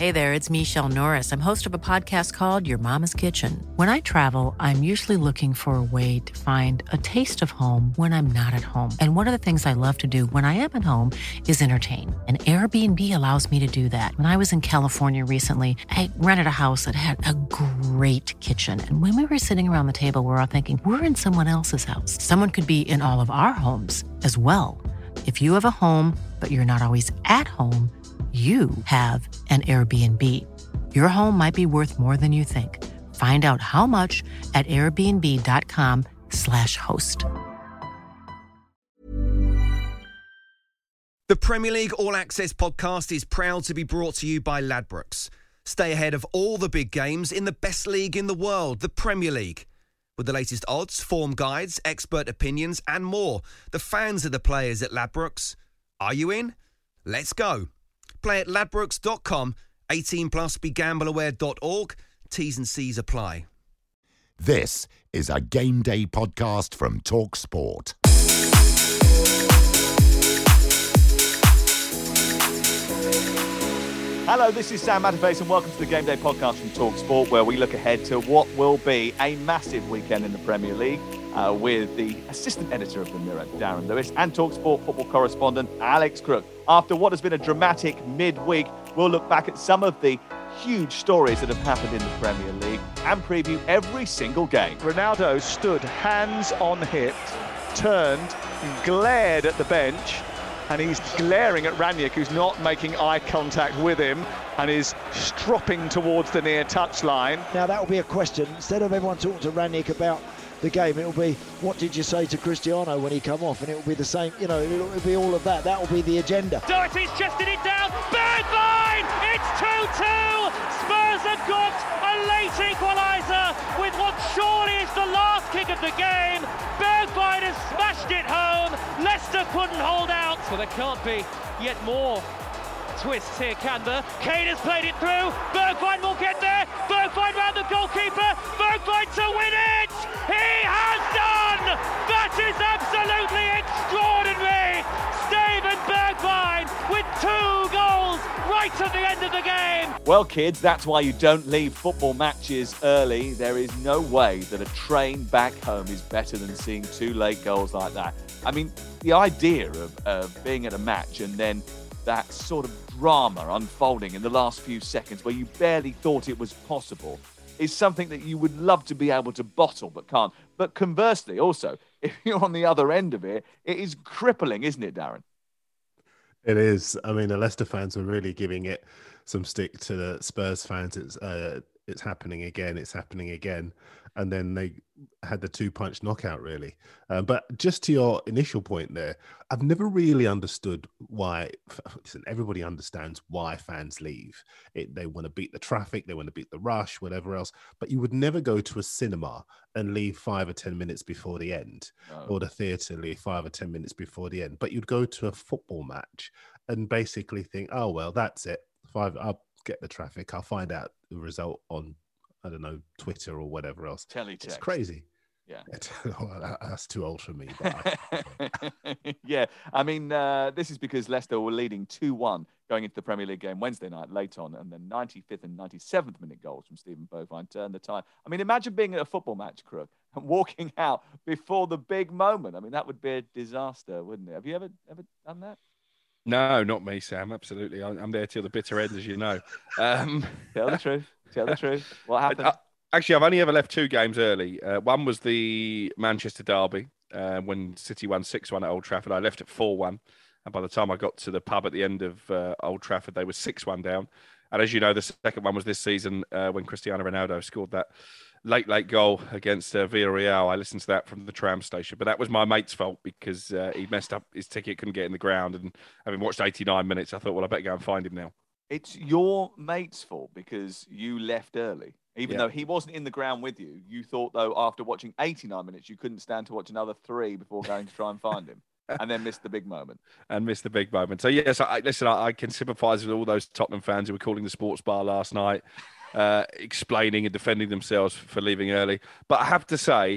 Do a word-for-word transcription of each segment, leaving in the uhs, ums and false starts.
Hey there, it's Michelle Norris. I'm host of a podcast called Your Mama's Kitchen. When I travel, I'm usually looking for a way to find a taste of home when I'm not at home. And one of the things I love to do when I am at home is entertain. And Airbnb allows me to do that. When I was in California recently, I rented a house that had a great kitchen. And when we were sitting around the table, we were all thinking, we're in someone else's house. Someone could be in all of our homes as well. If you have a home, but you're not always at home, you have an Airbnb. Your home might be worth more than you think. Find out how much at airbnb.com slash host. The Premier League All Access podcast is proud to be brought to you by Ladbrokes. Stay ahead of all the big games in the best league in the world, the Premier League. With the latest odds, form guides, expert opinions and more, the fans are the players at Ladbrokes. Are you in? Let's go. Play at ladbrokes dot com, eighteen plus, be gamble aware dot org. T's and C's apply. This is a Game Day podcast from Talk Sport. Hello, this is Sam Matterface and welcome to the Game Day podcast from Talk Sport, where we look ahead to what will be a massive weekend in the Premier League uh, with the assistant editor of the Mirror, Darren Lewis, and Talk Sport football correspondent Alex Crook. After what has been a dramatic midweek, we'll look back at some of the huge stories that have happened in the Premier League and preview every single game. Ronaldo stood hands on hip, turned, glared at the bench, and he's glaring at Ranić, who's not making eye contact with him and is stropping towards the near touchline. Now that will be a question. Instead of everyone talking to Ranić about the game, it will be, what did you say to Cristiano when he come off? And it will be the same, you know, it will be all of that. That will be the agenda. Doherty's chested it down. Bergwijn! It's two two! Spurs have got a late equaliser with what surely is the last kick of the game. Bergwijn has smashed it home. Leicester couldn't hold out. So there can't be yet more twists here, can there? Kane has played it through. Bergwijn will get there. Bergwijn round the goalkeeper. Bergwijn to win it. He has done. That is absolutely extraordinary. Steven Bergwijn with two goals right at the end of the game. Well, kids, that's why you don't leave football matches early. There is no way that a train back home is better than seeing two late goals like that. I mean, the idea of, of being at a match and then that sort of drama unfolding in the last few seconds where you barely thought it was possible is something that you would love to be able to bottle but can't. But conversely, also, if you're on the other end of it, it is crippling, isn't it, Darren? It is. I mean, the Leicester fans were really giving it some stick to the Spurs fans. It's uh, it's happening again. It's happening again. And then they had the two-punch knockout, really. Uh, but just to your initial point there, I've never really understood why. Listen, everybody understands why fans leave. It, they want to beat the traffic, they want to beat the rush, whatever else. But you would never go to a cinema and leave five or ten minutes before the end, no. or the theatre leave five or ten minutes before the end. But you'd go to a football match and basically think, oh, well, that's it. Five, I'll get the traffic. I'll find out the result on, I don't know, Twitter or whatever else. Teletext. It's crazy. Yeah. Well, that's too old for me. But I... yeah. I mean, uh, this is because Leicester were leading two one going into the Premier League game Wednesday night late on, and then ninety-fifth and ninety-seventh minute goals from Steven Bergwijn turned the tide. I mean, imagine being at a football match, Crook, and walking out before the big moment. I mean, that would be a disaster, wouldn't it? Have you ever ever done that? No, not me, Sam. Absolutely. I'm there till the bitter end, as you know. Um, Tell the truth. Tell the truth. What happened? I, actually, I've only ever left two games early. Uh, one was the Manchester derby uh, when City won six one at Old Trafford. I left at four one. And by the time I got to the pub at the end of uh, Old Trafford, they were six one down. And as you know, the second one was this season uh, when Cristiano Ronaldo scored that late, late goal against uh, Villarreal. I listened to that from the tram station, but that was my mate's fault because uh, he messed up his ticket, couldn't get in the ground. And having watched eighty-nine minutes, I thought, well, I better go and find him now. It's your mate's fault because you left early. Even Yeah. though he wasn't in the ground with you, you thought, though, after watching eighty-nine minutes, you couldn't stand to watch another three before going to try and find him. And then missed the big moment. And missed the big moment. So, yes, I, listen, I, I can sympathise with all those Tottenham fans who were calling the sports bar last night, uh, explaining and defending themselves for leaving early. But I have to say,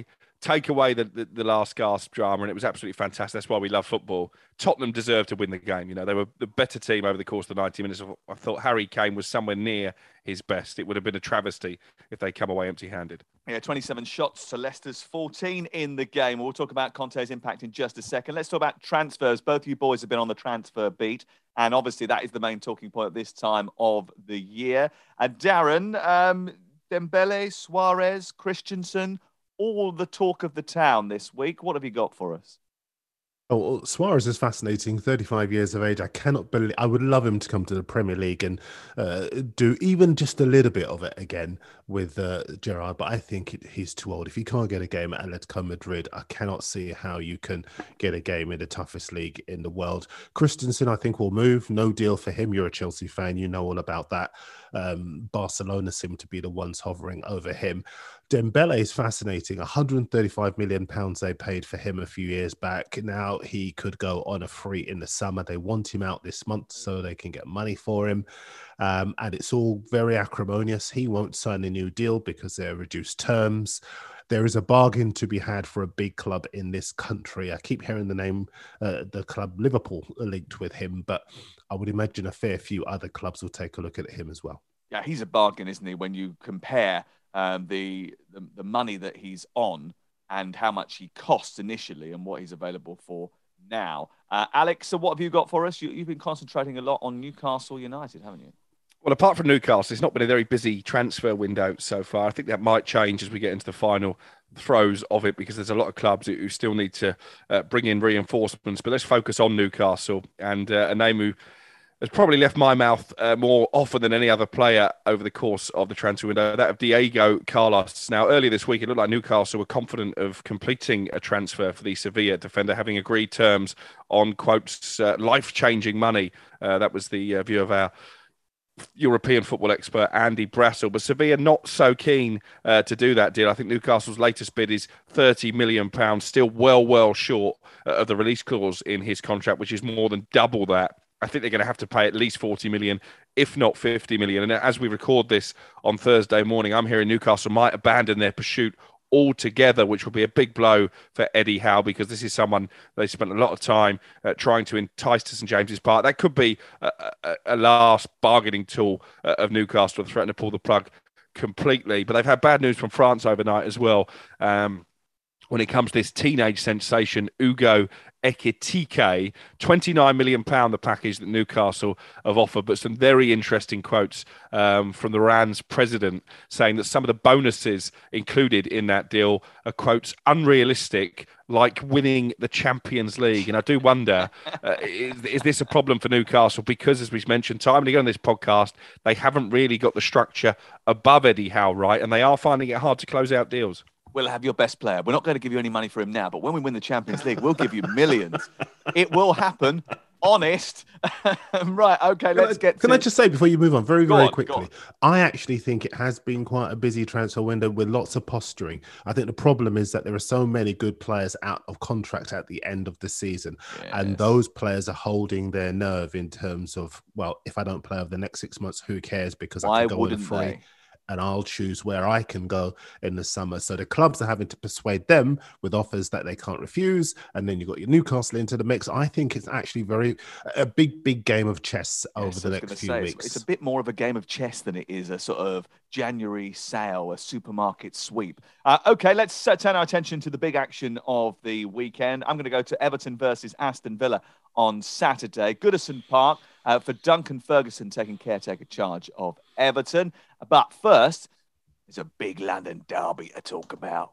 take away the, the, the last gasp drama, and it was absolutely fantastic. That's why we love football. Tottenham deserved to win the game. You know, they were the better team over the course of the ninety minutes. I thought Harry Kane was somewhere near his best. It would have been a travesty if they come away empty-handed. Yeah, twenty-seven shots to Leicester's fourteen in the game. We'll talk about Conte's impact in just a second. Let's talk about transfers. Both of you boys have been on the transfer beat, and obviously that is the main talking point at this time of the year. And Darren, um, Dembele, Suarez, Christensen, all the talk of the town this week. What have you got for us? Oh, well, Suarez is fascinating. thirty-five years of age. I cannot believe. I would love him to come to the Premier League and uh, do even just a little bit of it again with uh, Gerrard. But I think it, he's too old. If you can't get a game at Atletico Madrid, I cannot see how you can get a game in the toughest league in the world. Christensen, I think, will move. No deal for him. You're a Chelsea fan. You know all about that. Um, Barcelona seem to be the ones hovering over him. Dembele is fascinating. one hundred thirty-five million pounds they paid for him a few years back. Now he could go on a free in the summer. They want him out this month so they can get money for him. Um, and it's all very acrimonious. He won't sign a new deal because they're reduced terms. There is a bargain to be had for a big club in this country. I keep hearing the name, uh, the club Liverpool linked with him, but I would imagine a fair few other clubs will take a look at him as well. Yeah, he's a bargain, isn't he, when you compare um, the, the the money that he's on and how much he costs initially and what he's available for now. Uh, Alex, so what have you got for us? You, you've been concentrating a lot on Newcastle United, haven't you? Well, apart from Newcastle, it's not been a very busy transfer window so far. I think that might change as we get into the final throes of it because there's a lot of clubs who still need to uh, bring in reinforcements. But let's focus on Newcastle and uh, a name who has probably left my mouth uh, more often than any other player over the course of the transfer window, that of Diego Carlos. Now, earlier this week, it looked like Newcastle were confident of completing a transfer for the Sevilla defender, having agreed terms on, quotes, uh, life-changing money. Uh, that was the uh, view of our European football expert Andy Brassel, but Sevilla not so keen uh, to do that deal. I think Newcastle's latest bid is thirty million pounds, still well, well short uh, of the release clause in his contract, which is more than double that. I think they're going to have to pay at least forty million, if not fifty million. And as we record this on Thursday morning, I'm hearing Newcastle might abandon their pursuit altogether, which will be a big blow for Eddie Howe, because this is someone they spent a lot of time uh, trying to entice to St James's Park. That could be a, a, a last bargaining tool uh, of Newcastle to threaten to pull the plug completely. But they've had bad news from France overnight as well. Um, when it comes to this teenage sensation, Ugo Ekitike, twenty-nine million pounds the package that Newcastle have offered, but some very interesting quotes um, from the Rennes president saying that some of the bonuses included in that deal are, quotes, unrealistic, like winning the Champions League. And I do wonder, uh, is, is this a problem for Newcastle? Because, as we've mentioned time and again on this podcast, they haven't really got the structure above Eddie Howe right, and they are finding it hard to close out deals. We'll have your best player. We're not going to give you any money for him now, but when we win the Champions League, we'll give you millions. It will happen. Honest. Right, okay, let's can get I, Can to... I just say, before you move on, very, very on, quickly, I actually think it has been quite a busy transfer window with lots of posturing. I think the problem is that there are so many good players out of contract at the end of the season, yes. and those players are holding their nerve in terms of, well, if I don't play over the next six months, who cares, because Why I can go in free. They? And I'll choose where I can go in the summer. So the clubs are having to persuade them with offers that they can't refuse. And then you've got your Newcastle into the mix. I think it's actually very a big, big game of chess over yes, the next few say, weeks. It's a bit more of a game of chess than it is a sort of January sale, a supermarket sweep. Uh, okay, let's uh, turn our attention to the big action of the weekend. I'm going to go to Everton versus Aston Villa on Saturday. Goodison Park uh, for Duncan Ferguson taking caretaker charge of Everton. But first, there's a big London derby to talk about.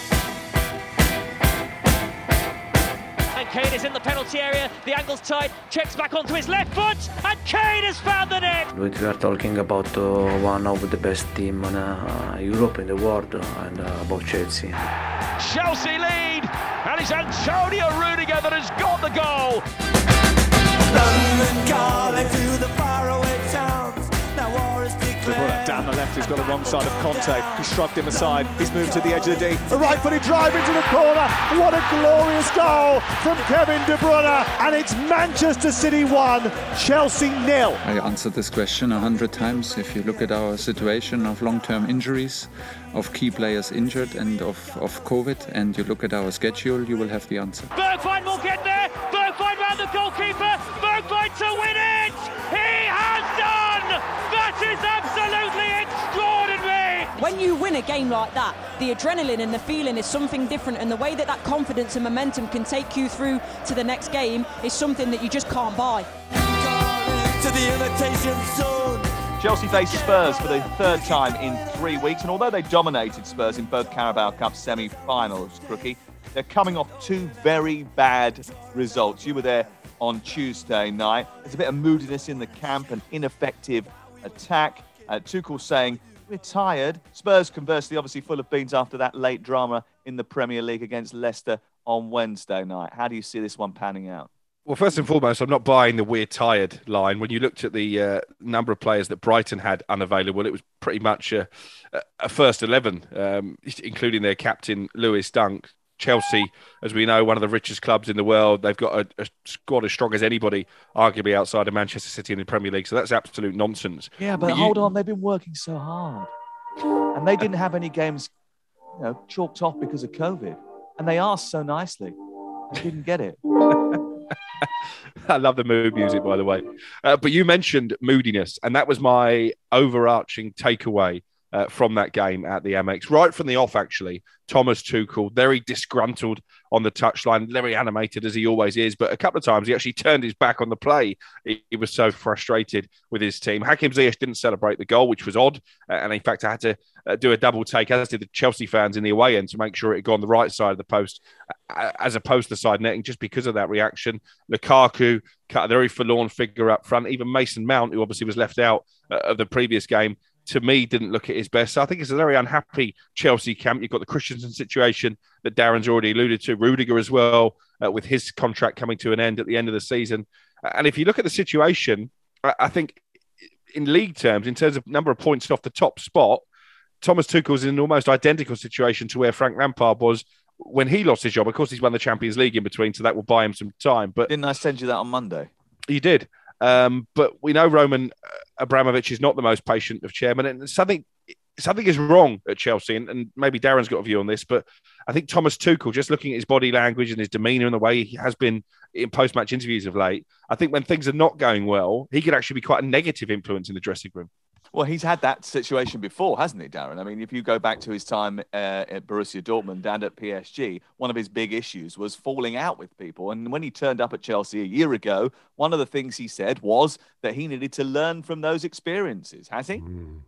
And Kane is in the penalty area. The angle's tight. Checks back onto his left foot. And Kane has found the net. We are talking about uh, one of the best teams in uh, Europe, in the world, uh, and uh, about Chelsea. Chelsea lead. And it's Antonio Rudiger that has got the goal. London calling to the faraway towns. Now war is declared. Down the left is got the wrong side of Conte. He shrugged him aside. He's moved to the edge of the D. A right-footed drive into the corner. What a glorious goal from Kevin De Bruyne. And it's Manchester City one, Chelsea nil. I answered this question a hundred times. If you look at our situation of long-term injuries, of key players injured and of, of COVID, and you look at our schedule, you will have the answer. Bergwijn will get there. Bergwijn round the goalkeeper. Bergwijn to win it. He has done. That is absolutely extraordinary. When you win a game like that, the adrenaline and the feeling is something different, and the way that that confidence and momentum can take you through to the next game is something that you just can't buy. To the imitation zone. Chelsea face Spurs for the third time in three weeks, and although they dominated Spurs in both Carabao Cup semi-finals, Crookie, they're coming off two very bad results. You were there on Tuesday night. There's a bit of moodiness in the camp, an ineffective attack. Uh, Tuchel saying, we're tired. Spurs, conversely, obviously full of beans after that late drama in the Premier League against Leicester on Wednesday night. How do you see this one panning out? Well, first and foremost, I'm not buying the we're tired line. When you looked at the uh, number of players that Brighton had unavailable, it was pretty much a, a first eleven, um, including their captain, Lewis Dunk. Chelsea, as we know, one of the richest clubs in the world. They've got a, a squad as strong as anybody, arguably outside of Manchester City in the Premier League. So that's absolute nonsense. Yeah, but, but hold you... on. They've been working so hard. And they didn't have any games, you know, chalked off because of COVID. And they asked so nicely. I didn't get it. I love the mood music, by the way. Uh, but you mentioned moodiness, and that was my overarching takeaway uh, from that game at the Amex. Right from the off, actually, Thomas Tuchel, very disgruntled on the touchline, very animated as he always is, but a couple of times he actually turned his back on the play. He, he was so frustrated with his team. Hakim Ziyech didn't celebrate the goal, which was odd, uh, and in fact I had to uh, do a double take, as did the Chelsea fans in the away end, to make sure it had gone the right side of the post, uh, as opposed to side netting, just because of that reaction. Lukaku cut a very forlorn figure up front. Even Mason Mount, who obviously was left out uh, of the previous game, to me, didn't look at his best. So I think it's a very unhappy Chelsea camp. You've got the Christensen situation that Darren's already alluded to, Rudiger as well, uh, with his contract coming to an end at the end of the season. And if you look at the situation, I, I think in league terms, in terms of number of points off the top spot, Thomas Tuchel's in an almost identical situation to where Frank Lampard was when he lost his job. Of course, he's won the Champions League in between, so that will buy him some time. But didn't I send you that on Monday? You did. Um, but we know Roman Abramovich is not the most patient of chairmen, and something something is wrong at Chelsea, and, and maybe Darren's got a view on this, but I think Thomas Tuchel, just looking at his body language and his demeanour and the way he has been in post-match interviews of late, I think when things are not going well, he could actually be quite a negative influence in the dressing room. Well, he's had that situation before, hasn't he, Darren? I mean, if you go back to his time uh, at Borussia Dortmund and at P S G, one of his big issues was falling out with people. And when he turned up at Chelsea a year ago, one of the things he said was that he needed to learn from those experiences. Has he? Mm.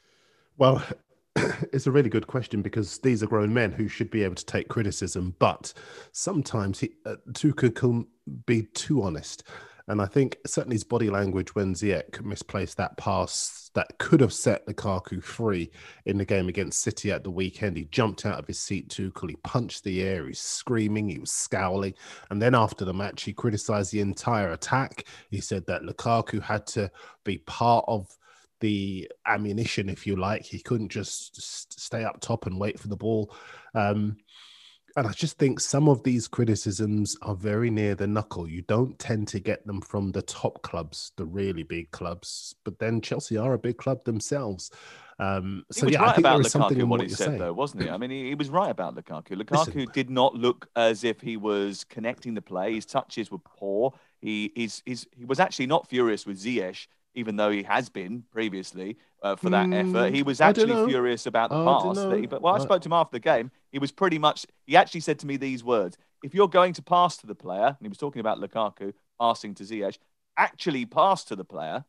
Well, it's a really good question, because these are grown men who should be able to take criticism. But sometimes he, uh, Tuchel can be too honest. And I think certainly his body language when Ziyech misplaced that pass that could have set Lukaku free in the game against City at the weekend. He jumped out of his seat, Tuchel. He punched the air. He's screaming. He was scowling. And then after the match, he criticised the entire attack. He said that Lukaku had to be part of the ammunition, if you like. He couldn't just stay up top and wait for the ball. Um, And I just think some of these criticisms are very near the knuckle. You don't tend to get them from the top clubs, the really big clubs. But then Chelsea are a big club themselves. Um, so, he was yeah, right I think about there is something Lukaku, in what what he you're said, saying. though, wasn't he? I mean, he, he was right about Lukaku. Lukaku Listen. did not look as if he was connecting the play. His touches were poor. He, he's, he's, he was actually not furious with Ziyech, even though he has been previously uh, for that mm, effort. He was actually furious about the I pass. That he, but well, I spoke to him after the game. He was pretty much, he actually said to me these words: if you're going to pass to the player, and he was talking about Lukaku passing to Ziyech, actually pass to the player.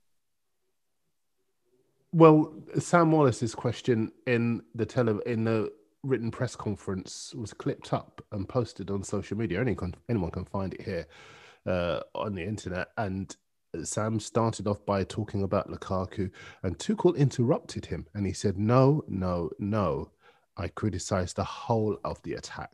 Well, Sam Wallace's question in the tele in the written press conference was clipped up and posted on social media. Anyone can, anyone can find it here uh, on the internet. And Sam started off by talking about Lukaku, and Tuchel interrupted him, and he said, no, no, no. I criticised the whole of the attack,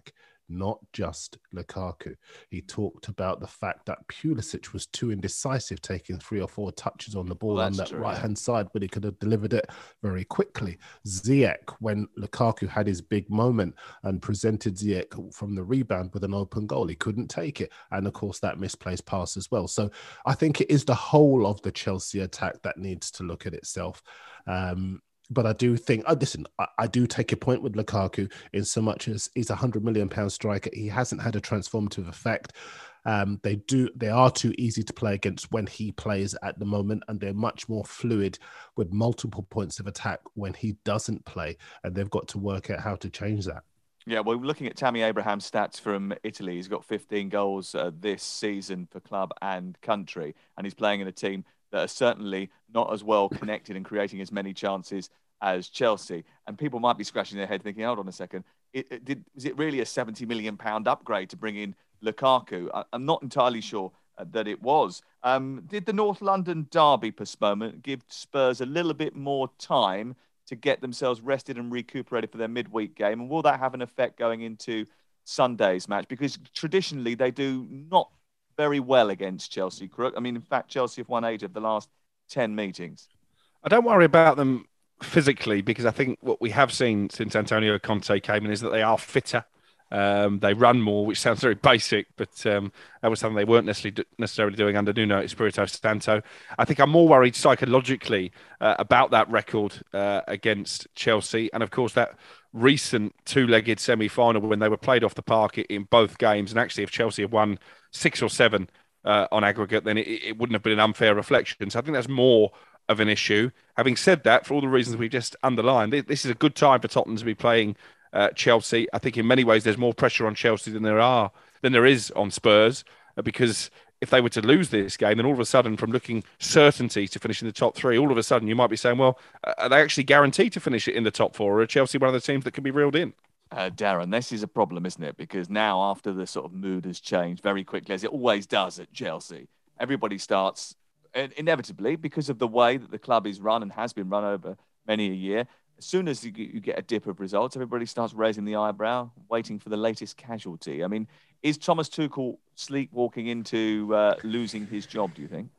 not just Lukaku. He talked about the fact that Pulisic was too indecisive, taking three or four touches on the ball well, on that true, right-hand yeah. side, but he could have delivered it very quickly. Ziyech, when Lukaku had his big moment and presented Ziyech from the rebound with an open goal, he couldn't take it. And of course, that misplaced pass as well. So I think it is the whole of the Chelsea attack that needs to look at itself. Um, But I do think, oh, listen, I, I do take a point with Lukaku in so much as he's a hundred million pound striker. He hasn't had a transformative effect. Um, they do, they are too easy to play against when he plays at the moment, and they're much more fluid with multiple points of attack when he doesn't play. And they've got to work out how to change that. Yeah, well, looking at Tammy Abraham's stats from Italy, he's got fifteen goals uh, this season for club and country, and he's playing in a team that are certainly not as well connected and creating as many chances as Chelsea. And people might be scratching their head thinking, hold on a second, it, it did, was it really a seventy million pound upgrade to bring in Lukaku? I, I'm not entirely sure uh, that it was. Um, did the North London derby postponement give Spurs a little bit more time to get themselves rested and recuperated for their midweek game? And will that have an effect going into Sunday's match? Because traditionally they do not very well against Chelsea, Crook. I mean, in fact, Chelsea have won eight of the last ten meetings. I don't worry about them physically, because I think what we have seen since Antonio Conte came in is that they are fitter. Um, they run more, which sounds very basic, but um, that was something they weren't necessarily, necessarily doing under Nuno Espirito Santo. I think I'm more worried psychologically uh, about that record uh, against Chelsea. And of course, that recent two-legged semi-final when they were played off the park in both games. And actually, if Chelsea had won six or seven uh, on aggregate, then it, it wouldn't have been an unfair reflection. So I think that's more of an issue. Having said that, for all the reasons we've just underlined, this is a good time for Tottenham to be playing uh, Chelsea. I think in many ways there's more pressure on Chelsea than there are than there is on Spurs, uh, because if they were to lose this game, then all of a sudden, from looking certainty to finishing the top three, all of a sudden you might be saying, well, are they actually guaranteed to finish it in the top four, or are Chelsea one of the teams that can be reeled in? Uh, Darren, this is a problem, isn't it? Because now, after the sort of mood has changed very quickly, as it always does at Chelsea, everybody starts, inevitably, because of the way that the club is run and has been run over many a year, as soon as you, you get a dip of results, everybody starts raising the eyebrow, waiting for the latest casualty. I mean, is Thomas Tuchel sleepwalking into uh, losing his job, do you think?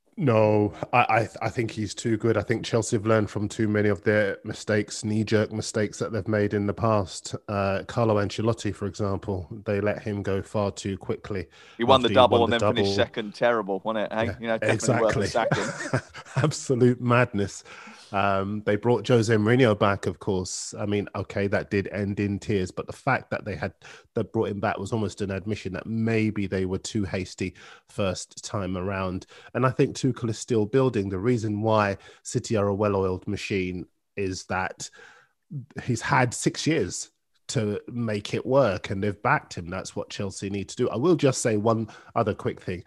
No, I, I I think he's too good. I think Chelsea have learned from too many of their mistakes, knee-jerk mistakes that they've made in the past. Uh, Carlo Ancelotti, for example, they let him go far too quickly. He won the double won and the then double. finished second. Terrible, wasn't it? Hey? Yeah, you know, definitely exactly. worth a sacking. Absolute madness. Um, they brought Jose Mourinho back, of course. I mean, okay, that did end in tears, but the fact that they had that brought him back was almost an admission that maybe they were too hasty first time around. And I think Tuchel is still building. The reason why City are a well-oiled machine is that he's had six years to make it work, and they've backed him. That's what Chelsea need to do. I will just say one other quick thing.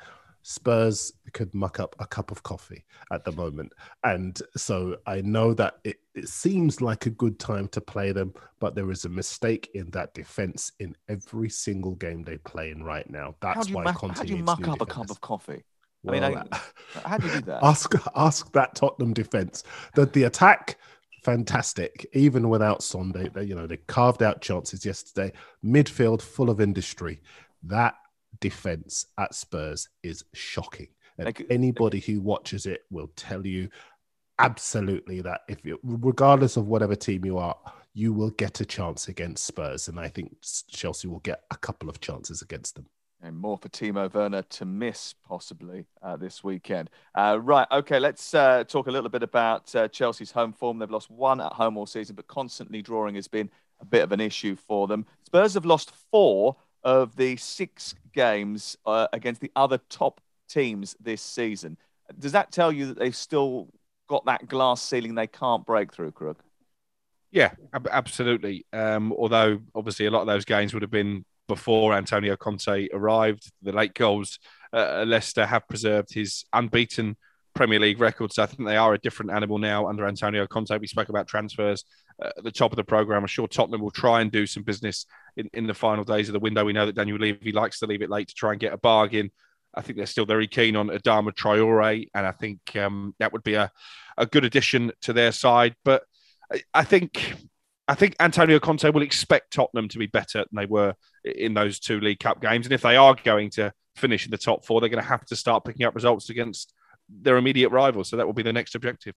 Spurs could muck up a cup of coffee at the moment. And so I know that it, it seems like a good time to play them, but there is a mistake in that defense in every single game they play in right now. That's why muck, Conte How do you needs muck new up defenders. a cup of coffee? Well, I mean, I, how do you do that? Ask, ask that Tottenham defense. That the attack, fantastic. Even without Son, they, they, you know, they carved out chances yesterday. Midfield full of industry. That defense at Spurs is shocking. And Like, anybody who watches it will tell you absolutely that if you, regardless of whatever team you are, you will get a chance against Spurs. And I think Chelsea will get a couple of chances against them. And more for Timo Werner to miss, possibly, uh, this weekend. Uh, right, okay, let's uh, talk a little bit about uh, Chelsea's home form. They've lost one at home all season, but constantly drawing has been a bit of an issue for them. Spurs have lost four of the six games uh, against the other top teams this season. Does that tell you that they've still got that glass ceiling they can't break through, Crook? Yeah, ab- absolutely. Um, although, obviously, a lot of those games would have been before Antonio Conte arrived. The late goals uh, Leicester have preserved his unbeaten Premier League record. So I think they are a different animal now under Antonio Conte. We spoke about transfers uh, at the top of the programme. I'm sure Tottenham will try and do some business in, in the final days of the window. We know that Daniel Levy likes to leave it late to try and get a bargain. I think they're still very keen on Adama Traore, and I think um, that would be a, a good addition to their side. But I, I think I think Antonio Conte will expect Tottenham to be better than they were in those two League Cup games. And if they are going to finish in the top four, they're going to have to start picking up results against their immediate rivals. So that will be the next objective.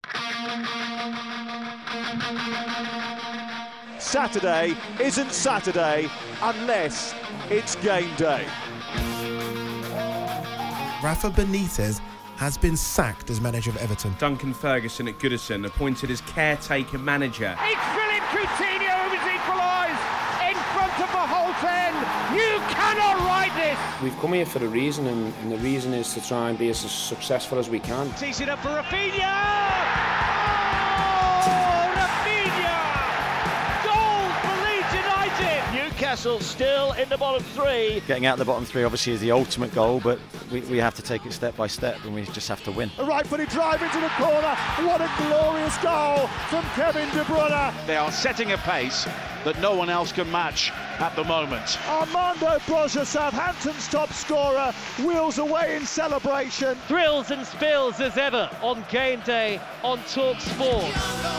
Saturday isn't Saturday unless it's game day. Rafa Benitez has been sacked as manager of Everton. Duncan Ferguson at Goodison appointed as caretaker manager. It's Philip Coutinho who has equalised in front of the whole ten. You cannot write this. We've come here for a reason, and, and the reason is to try and be as successful as we can. Tees it up for Rafinha. Oh, Rafinha! Goal for Leeds United. Newcastle still in the bottom three. Getting out of the bottom three obviously is the ultimate goal, but we, we have to take it step by step and we just have to win. A right-footed drive into the corner. What a glorious goal from Kevin De Bruyne. They are setting a pace that no one else can match at the moment. Armando Broja, Southampton's top scorer, wheels away in celebration. Thrills and spills as ever on game day on Talk Sport.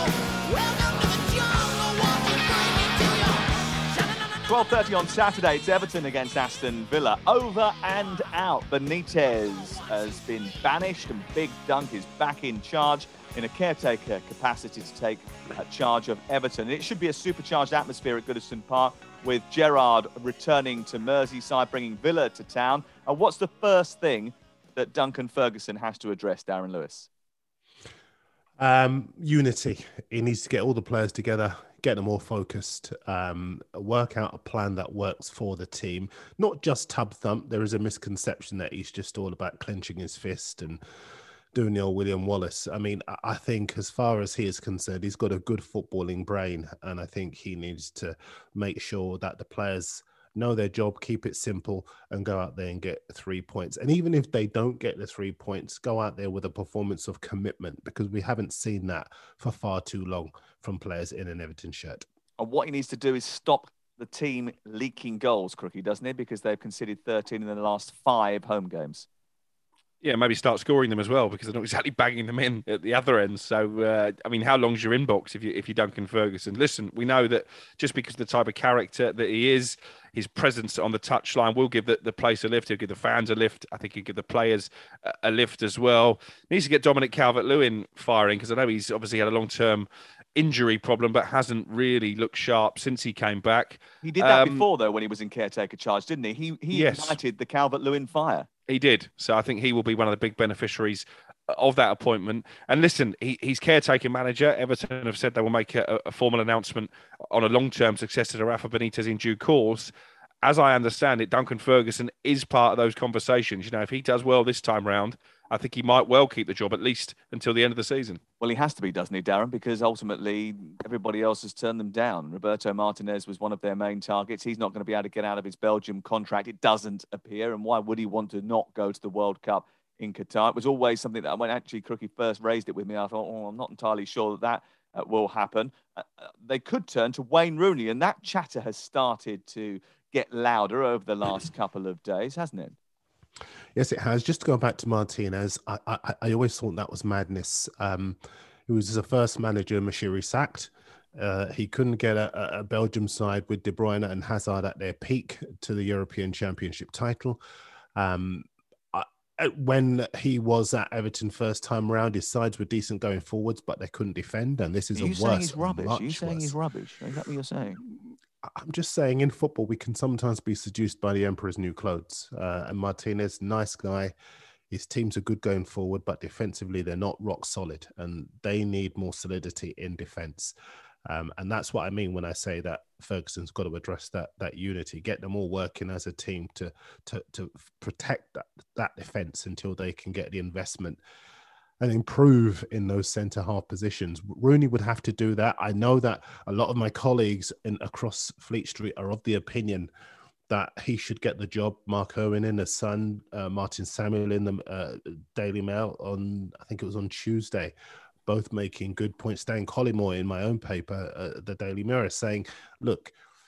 twelve thirty on Saturday, it's Everton against Aston Villa. Over and out. Benitez has been banished and Big Dunk is back in charge in a caretaker capacity to take charge of Everton. It should be a supercharged atmosphere at Goodison Park with Gerrard returning to Merseyside, bringing Villa to town. And what's the first thing that Duncan Ferguson has to address, Darren Lewis? Um, unity. He needs to get all the players together, get them all focused, um, work out a plan that works for the team. Not just tub thump. There is a misconception that he's just all about clenching his fist and doing the old William Wallace. I mean, I think as far as he is concerned, he's got a good footballing brain. And I think he needs to make sure that the players know their job, keep it simple, and go out there and get three points. And even if they don't get the three points, go out there with a performance of commitment, because we haven't seen that for far too long from players in an Everton shirt. And what he needs to do is stop the team leaking goals, Crookie, doesn't he? Because they've conceded thirteen in the last five home games. Yeah, maybe start scoring them as well, because they're not exactly banging them in at the other end. So, uh, I mean, how long's your inbox if you if you're Duncan Ferguson? Listen, we know that just because of the type of character that he is, his presence on the touchline will give the, the place a lift. He'll give the fans a lift. I think he'll give the players a, a lift as well. He needs to get Dominic Calvert-Lewin firing, because I know he's obviously had a long-term injury problem, but hasn't really looked sharp since he came back. He did that um, before, though, when he was in caretaker charge, didn't he? He, he yes. ignited the Calvert-Lewin fire. He did. So I think he will be one of the big beneficiaries of that appointment. And listen, he, he's caretaker manager. Everton have said they will make a, a formal announcement on a long-term successor to Rafa Benitez in due course. As I understand it, Duncan Ferguson is part of those conversations. You know, if he does well this time round, I think he might well keep the job, at least until the end of the season. Well, he has to be, doesn't he, Darren? Because ultimately, everybody else has turned them down. Roberto Martinez was one of their main targets. He's not going to be able to get out of his Belgium contract. It doesn't appear. And why would he want to not go to the World Cup in Qatar? It was always something that when actually Crookie first raised it with me, I thought, oh, I'm not entirely sure that that uh, will happen. Uh, they could turn to Wayne Rooney, and that chatter has started to get louder over the last couple of days, hasn't it? Yes, it has. Just to go back to Martinez, I, I, I always thought that was madness. Um, he was the first manager Mashiri sacked. Uh, he couldn't get a, a Belgium side with De Bruyne and Hazard at their peak to the European Championship title. Um, I, when he was at Everton first time around, his sides were decent going forwards, but they couldn't defend. And this is Are a you worse. saying he's rubbish? Are you much saying worse. he's rubbish? Is that what you're saying? I'm just saying, in football, we can sometimes be seduced by the emperor's new clothes. Uh, and Martinez, nice guy. His teams are good going forward, but defensively, they're not rock solid. And they need more solidity in defence. Um, and that's what I mean when I say that Ferguson's got to address that that unity, get them all working as a team to to, to protect that, that defence until they can get the investment and improve in those centre-half positions. Rooney would have to do that. I know that a lot of my colleagues in, across Fleet Street are of the opinion that he should get the job. Mark Owen in the Sun, uh, Martin Samuel in the uh, Daily Mail on, I think it was on Tuesday, both making good points. Dan Collymore in my own paper, uh, the Daily Mirror, saying, look,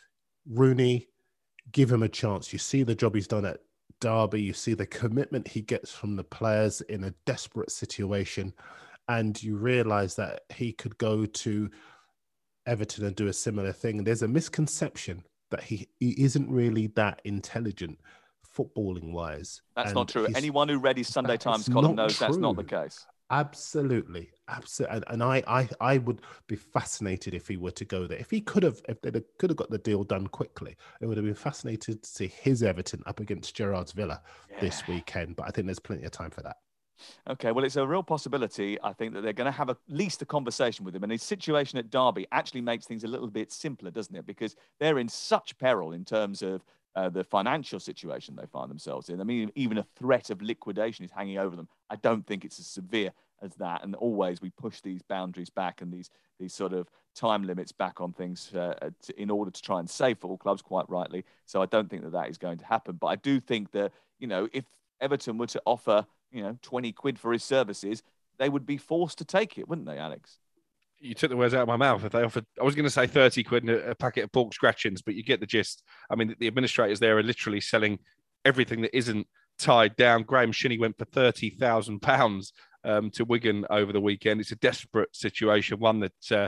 Rooney, give him a chance. You see the job he's done at Derby, you see the commitment he gets from the players in a desperate situation, and you realise that he could go to Everton and do a similar thing. There's a misconception that he, he isn't really that intelligent footballing wise. That's and not true. Anyone who read his Sunday Times column knows true. That's not the case. Absolutely, absolutely, and, and I, I, I would be fascinated if he were to go there. If he could have, if they could have got the deal done quickly, it would have been fascinated to see his Everton up against Gerrard's Villa yeah. this weekend. But I think there's plenty of time for that. Okay, well, it's a real possibility, I think, that they're going to have at least a conversation with him. And his situation at Derby actually makes things a little bit simpler, doesn't it? Because they're in such peril in terms of uh, the financial situation they find themselves in. I mean, even a threat of liquidation is hanging over them. I don't think it's as severe as that. And always we push these boundaries back and these these sort of time limits back on things uh, to, in order to try and save football clubs, quite rightly. So I don't think that that is going to happen. But I do think that, you know, if Everton were to offer, you know, twenty quid for his services, they would be forced to take it, wouldn't they, Alex? You took the words out of my mouth. If they offered, I was going to say thirty quid and a, a packet of pork scratchings, but you get the gist. I mean, the administrators there are literally selling everything that isn't tied down. Graham Shinney went for thirty thousand pounds um, to Wigan over the weekend. It's a desperate situation, one that uh,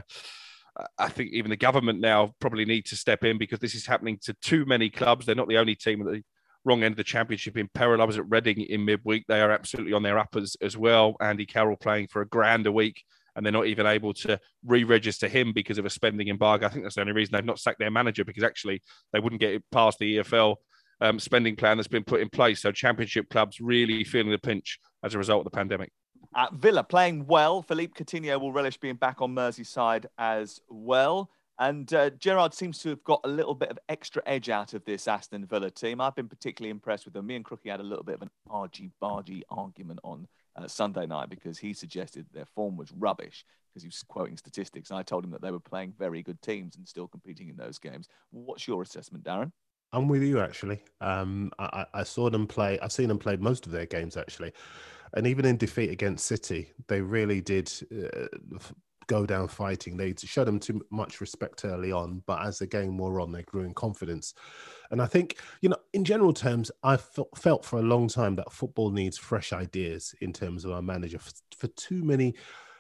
I think even the government now probably need to step in, because this is happening to too many clubs. They're not the only team at the wrong end of the championship in peril. I was at Reading in midweek. They are absolutely on their uppers as well. Andy Carroll playing for a grand a week, and they're not even able to re-register him because of a spending embargo. I think that's the only reason they've not sacked their manager, because actually they wouldn't get it past the E F L um, spending plan that's been put in place. So championship clubs really feeling the pinch as a result of the pandemic. At Villa playing well. Philippe Coutinho will relish being back on Merseyside as well. And uh, Gerrard seems to have got a little bit of extra edge out of this Aston Villa team. I've been particularly impressed with them. Me and Crookie had a little bit of an argy-bargy argument on uh, Sunday night, because he suggested their form was rubbish because he was quoting statistics. And I told him that they were playing very good teams and still competing in those games. What's your assessment, Darren? I'm with you, actually. Um, I, I saw them play. I've seen them play most of their games, actually. And even in defeat against City, they really did uh, go down fighting. They showed them too much respect early on, but as the game wore on, they grew in confidence. And I think, you know, in general terms, I've felt for a long time that football needs fresh ideas in terms of our manager. For, for too many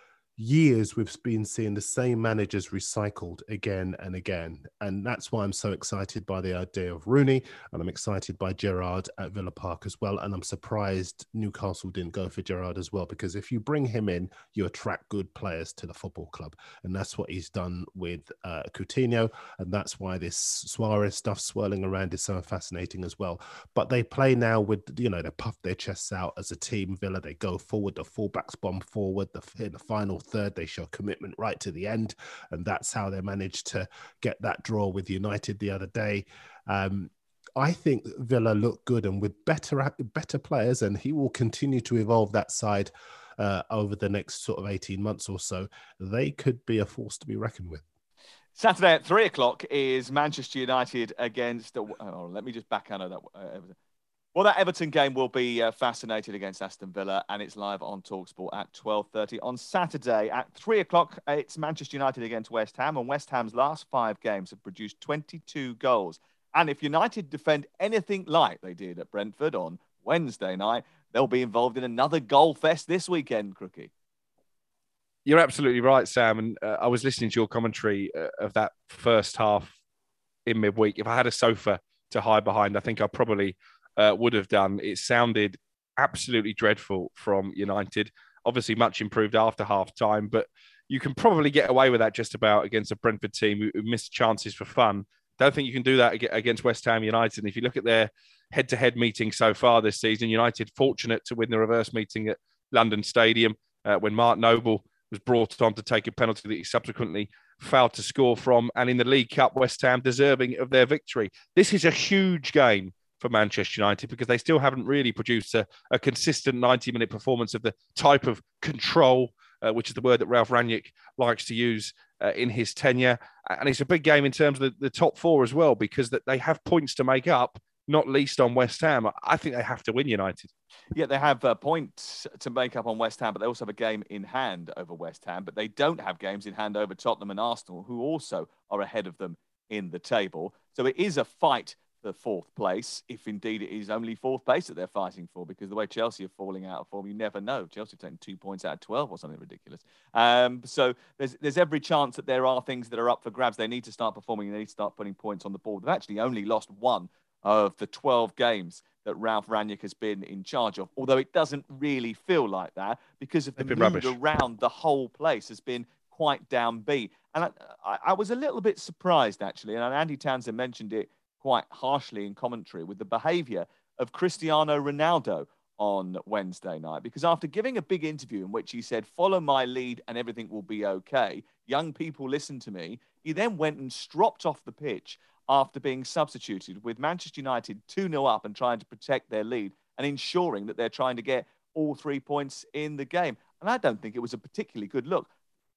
years, we've been seeing the same managers recycled again and again. And that's why I'm so excited by the idea of Rooney, and I'm excited by Gerrard at Villa Park as well. And I'm surprised Newcastle didn't go for Gerrard as well, because if you bring him in, you attract good players to the football club. And that's what he's done with uh, Coutinho. And that's why this Suarez stuff swirling around is so fascinating as well. But they play now with, you know, they puff their chests out as a team. Villa, they go forward, the fullbacks bomb forward, the, in the final third, they show commitment right to the end, and that's how they managed to get that draw with United the other day. Um, I think Villa look good, and with better better players, and he will continue to evolve that side uh, over the next sort of eighteen months or so, they could be a force to be reckoned with. Saturday at three o'clock is Manchester United against. Oh, let me just back out of that. Uh, Well, that Everton game will be uh, fascinating against Aston Villa, and it's live on TalkSport at twelve thirty. On Saturday at three o'clock, it's Manchester United against West Ham, and West Ham's last five games have produced twenty-two goals. And if United defend anything like they did at Brentford on Wednesday night, they'll be involved in another goal fest this weekend, Crookie. You're absolutely right, Sam. And uh, I was listening to your commentary uh, of that first half in midweek. If I had a sofa to hide behind, I think I probably... Uh, would have done. It sounded absolutely dreadful from United. Obviously much improved after half time, but you can probably get away with that just about against a Brentford team who, who missed chances for fun. Don't think you can do that against West Ham United. And if you look at their head-to-head meeting so far this season, United fortunate to win the reverse meeting at London Stadium uh, when Mark Noble was brought on to take a penalty that he subsequently failed to score from. And in the League Cup, West Ham deserving of their victory. This is a huge game for Manchester United, because they still haven't really produced a, a consistent ninety-minute performance of the type of control, uh, which is the word that Ralph Rangnick likes to use uh, in his tenure. And it's a big game in terms of the, the top four as well, because that they have points to make up, not least on West Ham. I think they have to win, United. Yeah, they have uh, points to make up on West Ham, but they also have a game in hand over West Ham. But they don't have games in hand over Tottenham and Arsenal, who also are ahead of them in the table. So it is a fight the fourth place, if indeed it is only fourth place that they're fighting for, because the way Chelsea are falling out of form, you never know. Chelsea are taking two points out of twelve or something ridiculous. Um, so there's there's every chance that there are things that are up for grabs. They need to start performing. They need to start putting points on the board. They've actually only lost one of the twelve games that Ralf Rangnick has been in charge of, although it doesn't really feel like that because of the mood rubbish. around the whole place has been quite downbeat. And I, I, I was a little bit surprised, actually, and Andy Townsend mentioned it quite harshly in commentary, with the behaviour of Cristiano Ronaldo on Wednesday night, because after giving a big interview in which he said, follow my lead and everything will be okay, young people listen to me, he then went and stropped off the pitch after being substituted, with Manchester United two nil up and trying to protect their lead and ensuring that they're trying to get all three points in the game. And I don't think it was a particularly good look.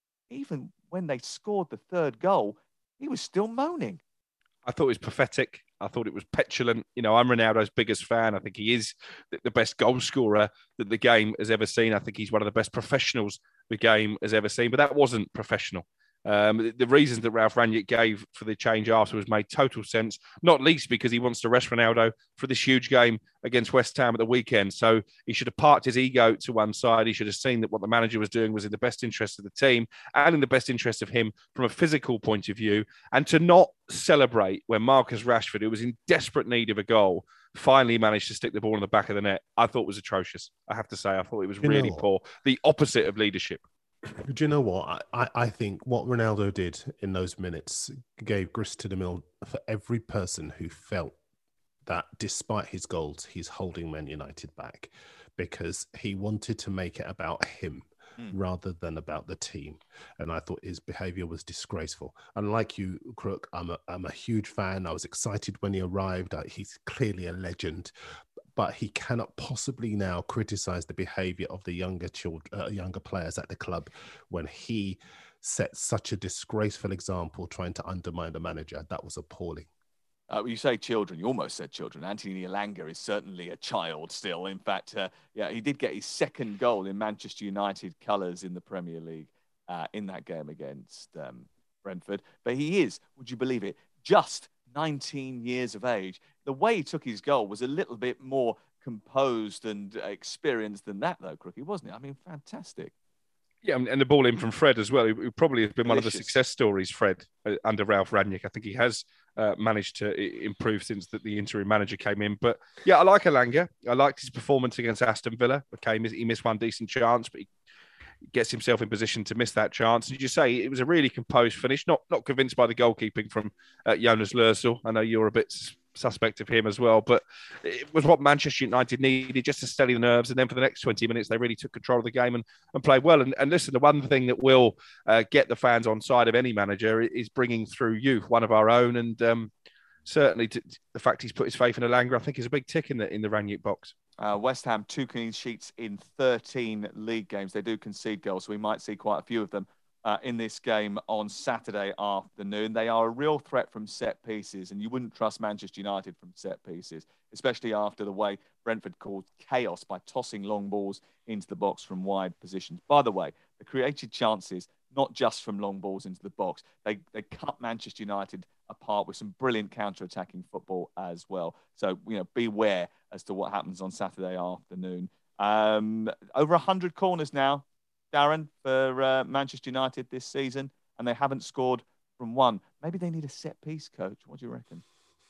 Even when they scored the third goal, he was still moaning. I thought it was pathetic. I thought it was petulant. You know, I'm Ronaldo's biggest fan. I think he is the best goal scorer that the game has ever seen. I think he's one of the best professionals the game has ever seen. But that wasn't professional. Um, the, the reasons that Ralf Rangnick gave for the change afterwards made total sense, not least because he wants to rest Ronaldo for this huge game against West Ham at the weekend. So he should have parked his ego to one side. He should have seen that what the manager was doing was in the best interest of the team and in the best interest of him from a physical point of view. And to not celebrate when Marcus Rashford, who was in desperate need of a goal, finally managed to stick the ball in the back of the net, I thought was atrocious. I have to say, I thought it was you really poor. The opposite of leadership. Do you know what? I, I think what Ronaldo did in those minutes gave grist to the mill for every person who felt that despite his goals, he's holding Man United back, because he wanted to make it about him mm. rather than about the team. And I thought his behaviour was disgraceful. And like you, Crook, I'm a, I'm a huge fan. I was excited when he arrived. He's clearly a legend. But he cannot possibly now criticise the behaviour of the younger children, uh, younger players at the club, when he set such a disgraceful example trying to undermine the manager. That was appalling. Uh, you say children, you almost said children. Anthony Elanga is certainly a child still. In fact, uh, yeah, he did get his second goal in Manchester United colours in the Premier League uh, in that game against um, Brentford. But he is, would you believe it, just nineteen years of age. The way he took his goal was a little bit more composed and experienced than that, though, Crookie, wasn't it? I mean, fantastic. Yeah, and the ball in from Fred as well, who probably has been Delicious. one of the success stories, Fred, under Ralf Rangnick. I think he has uh, managed to improve since the, the interim manager came in. But yeah, I like Elanga. I liked his performance against Aston Villa. Okay, he missed one decent chance, but he gets himself in position to miss that chance. And you say it was a really composed finish. Not not convinced by the goalkeeping from uh, Jonas Lörsel. I know you're a bit suspect of him as well, but it was what Manchester United needed, just to steady the nerves. And then for the next twenty minutes, they really took control of the game and, and played well. And, and listen, the one thing that will uh, get the fans on side of any manager is bringing through youth, one of our own. And um, certainly to, the fact he's put his faith in Elanga, I think, is a big tick in the in the Rangnick box. Uh, West Ham, two clean sheets in thirteen league games. They do concede goals, so we might see quite a few of them uh, in this game on Saturday afternoon. They are a real threat from set pieces, and you wouldn't trust Manchester United from set pieces, especially after the way Brentford caused chaos by tossing long balls into the box from wide positions. By the way, they created chances not just from long balls into the box. They they cut Manchester United apart with some brilliant counter-attacking football as well. So, you know, beware as to what happens on Saturday afternoon. Um, over one hundred corners now, Darren, for uh, Manchester United this season, and they haven't scored from one. Maybe they need a set-piece coach. What do you reckon?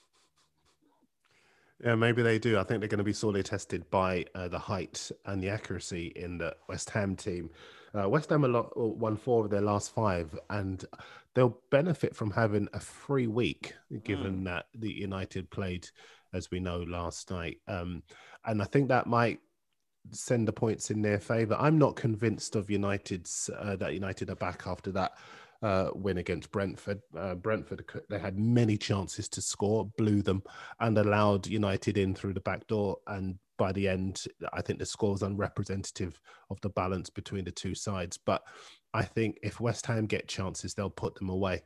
Yeah, maybe they do. I think they're going to be sorely tested by uh, the height and the accuracy in the West Ham team. Uh, West Ham a lot, won four of their last five, and they'll benefit from having a free week, given mm. that the United played, as we know, last night. Um, and I think that might send the points in their favour. I'm not convinced of United's uh, that United are back after that uh, win against Brentford. Uh, Brentford, they had many chances to score, blew them, and allowed United in through the back door. And by the end, I think the score was unrepresentative of the balance between the two sides. But I think if West Ham get chances, they'll put them away.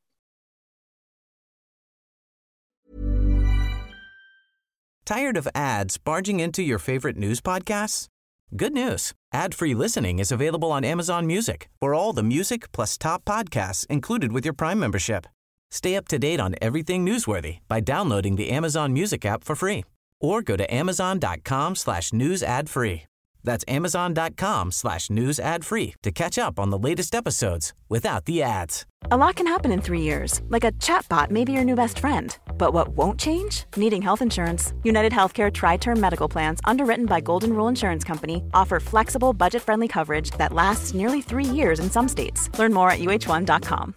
Tired of ads barging into your favorite news podcasts? Good news. Ad-free listening is available on Amazon Music for all the music plus top podcasts included with your Prime membership. Stay up to date on everything newsworthy by downloading the Amazon Music app for free or go to amazon.com slash news ad free. That's amazon.com slash news ad free to catch up on the latest episodes without the ads. A lot can happen in three years, like a chatbot may be your new best friend. But what won't change? Needing health insurance. United Healthcare Tri-Term Medical Plans, underwritten by Golden Rule Insurance Company, offer flexible, budget-friendly coverage that lasts nearly three years in some states. Learn more at U H one dot com.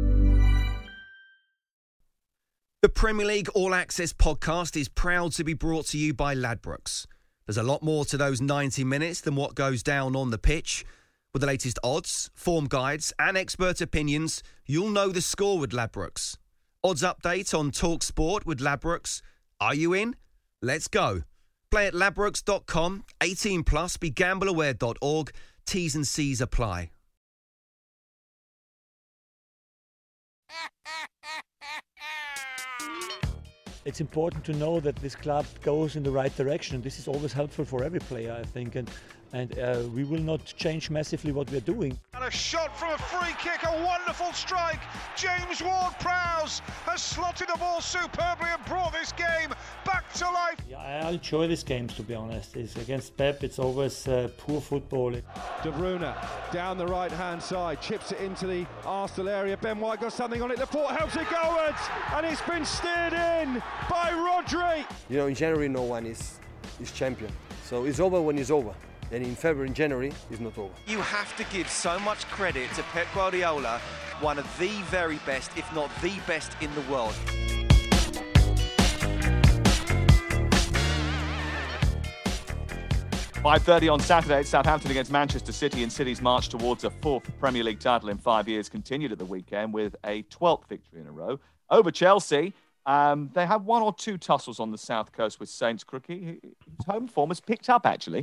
The Premier League All Access podcast is proud to be brought to you by Ladbrokes. There's a lot more to those ninety minutes than what goes down on the pitch. With the latest odds, form guides and expert opinions, you'll know the score with Ladbrokes. Odds update on Talk Sport with Ladbrokes. Are you in? Let's go. Play at ladbrokes dot com, eighteen plus, be gamble aware dot org. T's and C's apply. It's important to know that this club goes in the right direction. This is always helpful for every player, I think, and and uh, we will not change massively what we're doing. And a shot from a free kick, a wonderful strike. James Ward-Prowse has slotted the ball superbly and brought this game back to life. Yeah, I enjoy these games, to be honest. It's against Pep, it's always uh, poor football. De Bruyne down the right-hand side, chips it into the Arsenal area. Ben White got something on it. Laporte helps it gowards, and it's been steered in by Rodri. You know, in January, no one is is champion. So it's over when it's over. And in February and January, it's not over. You have to give so much credit to Pep Guardiola, one of the very best, if not the best in the world. five thirty on Saturday, it's Southampton against Manchester City, and City's march towards a fourth Premier League title in five years continued at the weekend with a twelfth victory in a row over Chelsea. Um, they had one or two tussles on the south coast with Saints. Crookie, whose home form has picked up, actually.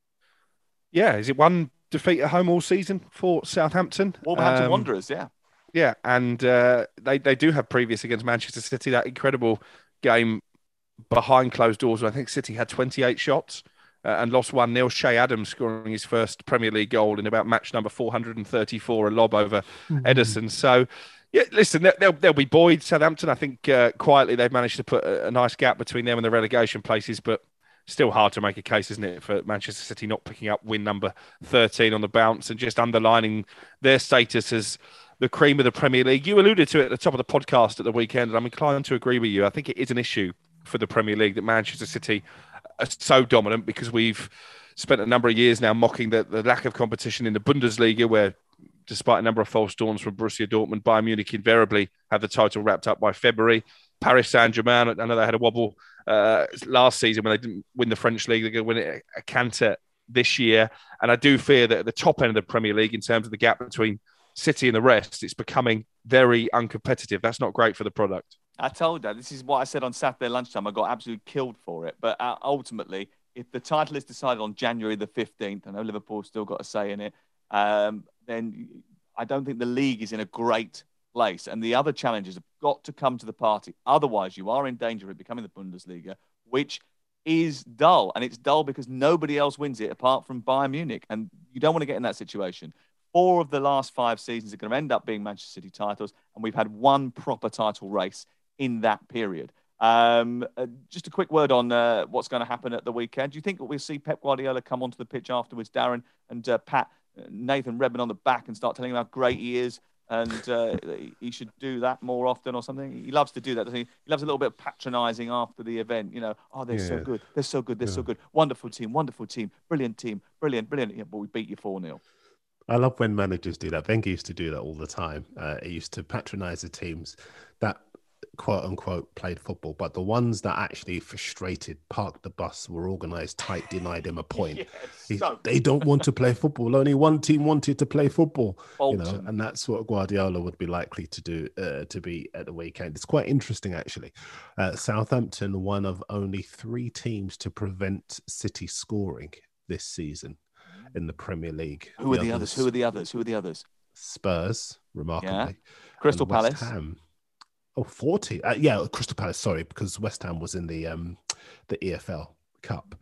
Yeah, is it one defeat at home all season for Southampton? Wolverhampton um, Wanderers, yeah. Yeah, and uh, they, they do have previous against Manchester City, that incredible game behind closed doors where I think City had twenty-eight shots uh, and lost one nil. Shea Adams scoring his first Premier League goal in about match number four hundred thirty-four, a lob over mm-hmm. Ederson. So, yeah, listen, they'll, they'll be buoyed, Southampton. I think uh, quietly they've managed to put a, a nice gap between them and the relegation places, but still hard to make a case, isn't it, for Manchester City not picking up win number thirteen on the bounce and just underlining their status as the cream of the Premier League. You alluded to it at the top of the podcast at the weekend, and I'm inclined to agree with you. I think it is an issue for the Premier League that Manchester City are so dominant because we've spent a number of years now mocking the, the lack of competition in the Bundesliga, where despite a number of false dawns from Borussia Dortmund, Bayern Munich invariably have the title wrapped up by February. Paris Saint-Germain, I know they had a wobble uh, last season when they didn't win the French league. They're going to win it a canter this year. And I do fear that at the top end of the Premier League, in terms of the gap between City and the rest, it's becoming very uncompetitive. That's not great for the product. I told you, this is what I said on Saturday lunchtime. I got absolutely killed for it. But uh, ultimately, if the title is decided on January the fifteenth, I know Liverpool's still got a say in it, um, then I don't think the league is in a great place, and the other challenges have got to come to the party. Otherwise, you are in danger of becoming the Bundesliga, which is dull, and it's dull because nobody else wins it apart from Bayern Munich, and you don't want to get in that situation. Four of the last five seasons are going to end up being Manchester City titles, and we've had one proper title race in that period. Um, uh, just a quick word on uh, what's going to happen at the weekend. Do you think we'll see Pep Guardiola come onto the pitch afterwards, Darren, and uh, pat uh, Nathan Redmond on the back and start telling him how great he is? And uh, he should do that more often or something. He loves to do that, doesn't he? He loves a little bit of patronising after the event. You know, oh, they're yeah. so good. They're so good. They're yeah. so good. Wonderful team. Wonderful team. Brilliant team. Brilliant. Brilliant. Yeah, but we beat you four nil. I love when managers do that. Wenger used to do that all the time. Uh, he used to patronise the teams that, quote unquote, played football, but the ones that actually frustrated, parked the bus, were organised tight, denied him a point. yes, he, so they don't want to play football. Only one team wanted to play football, Bolton. You know, and that's what Guardiola would be likely to do uh, to be at the weekend. It's quite interesting, actually. Uh, Southampton, one of only three teams to prevent City scoring this season in the Premier League. Who the are the others? others? Who are the others? Who are the others? Spurs, remarkably. Yeah. Crystal Palace. Ham. Oh, forty. Uh, yeah, Crystal Palace, sorry, because West Ham was in the um, the E F L Cup.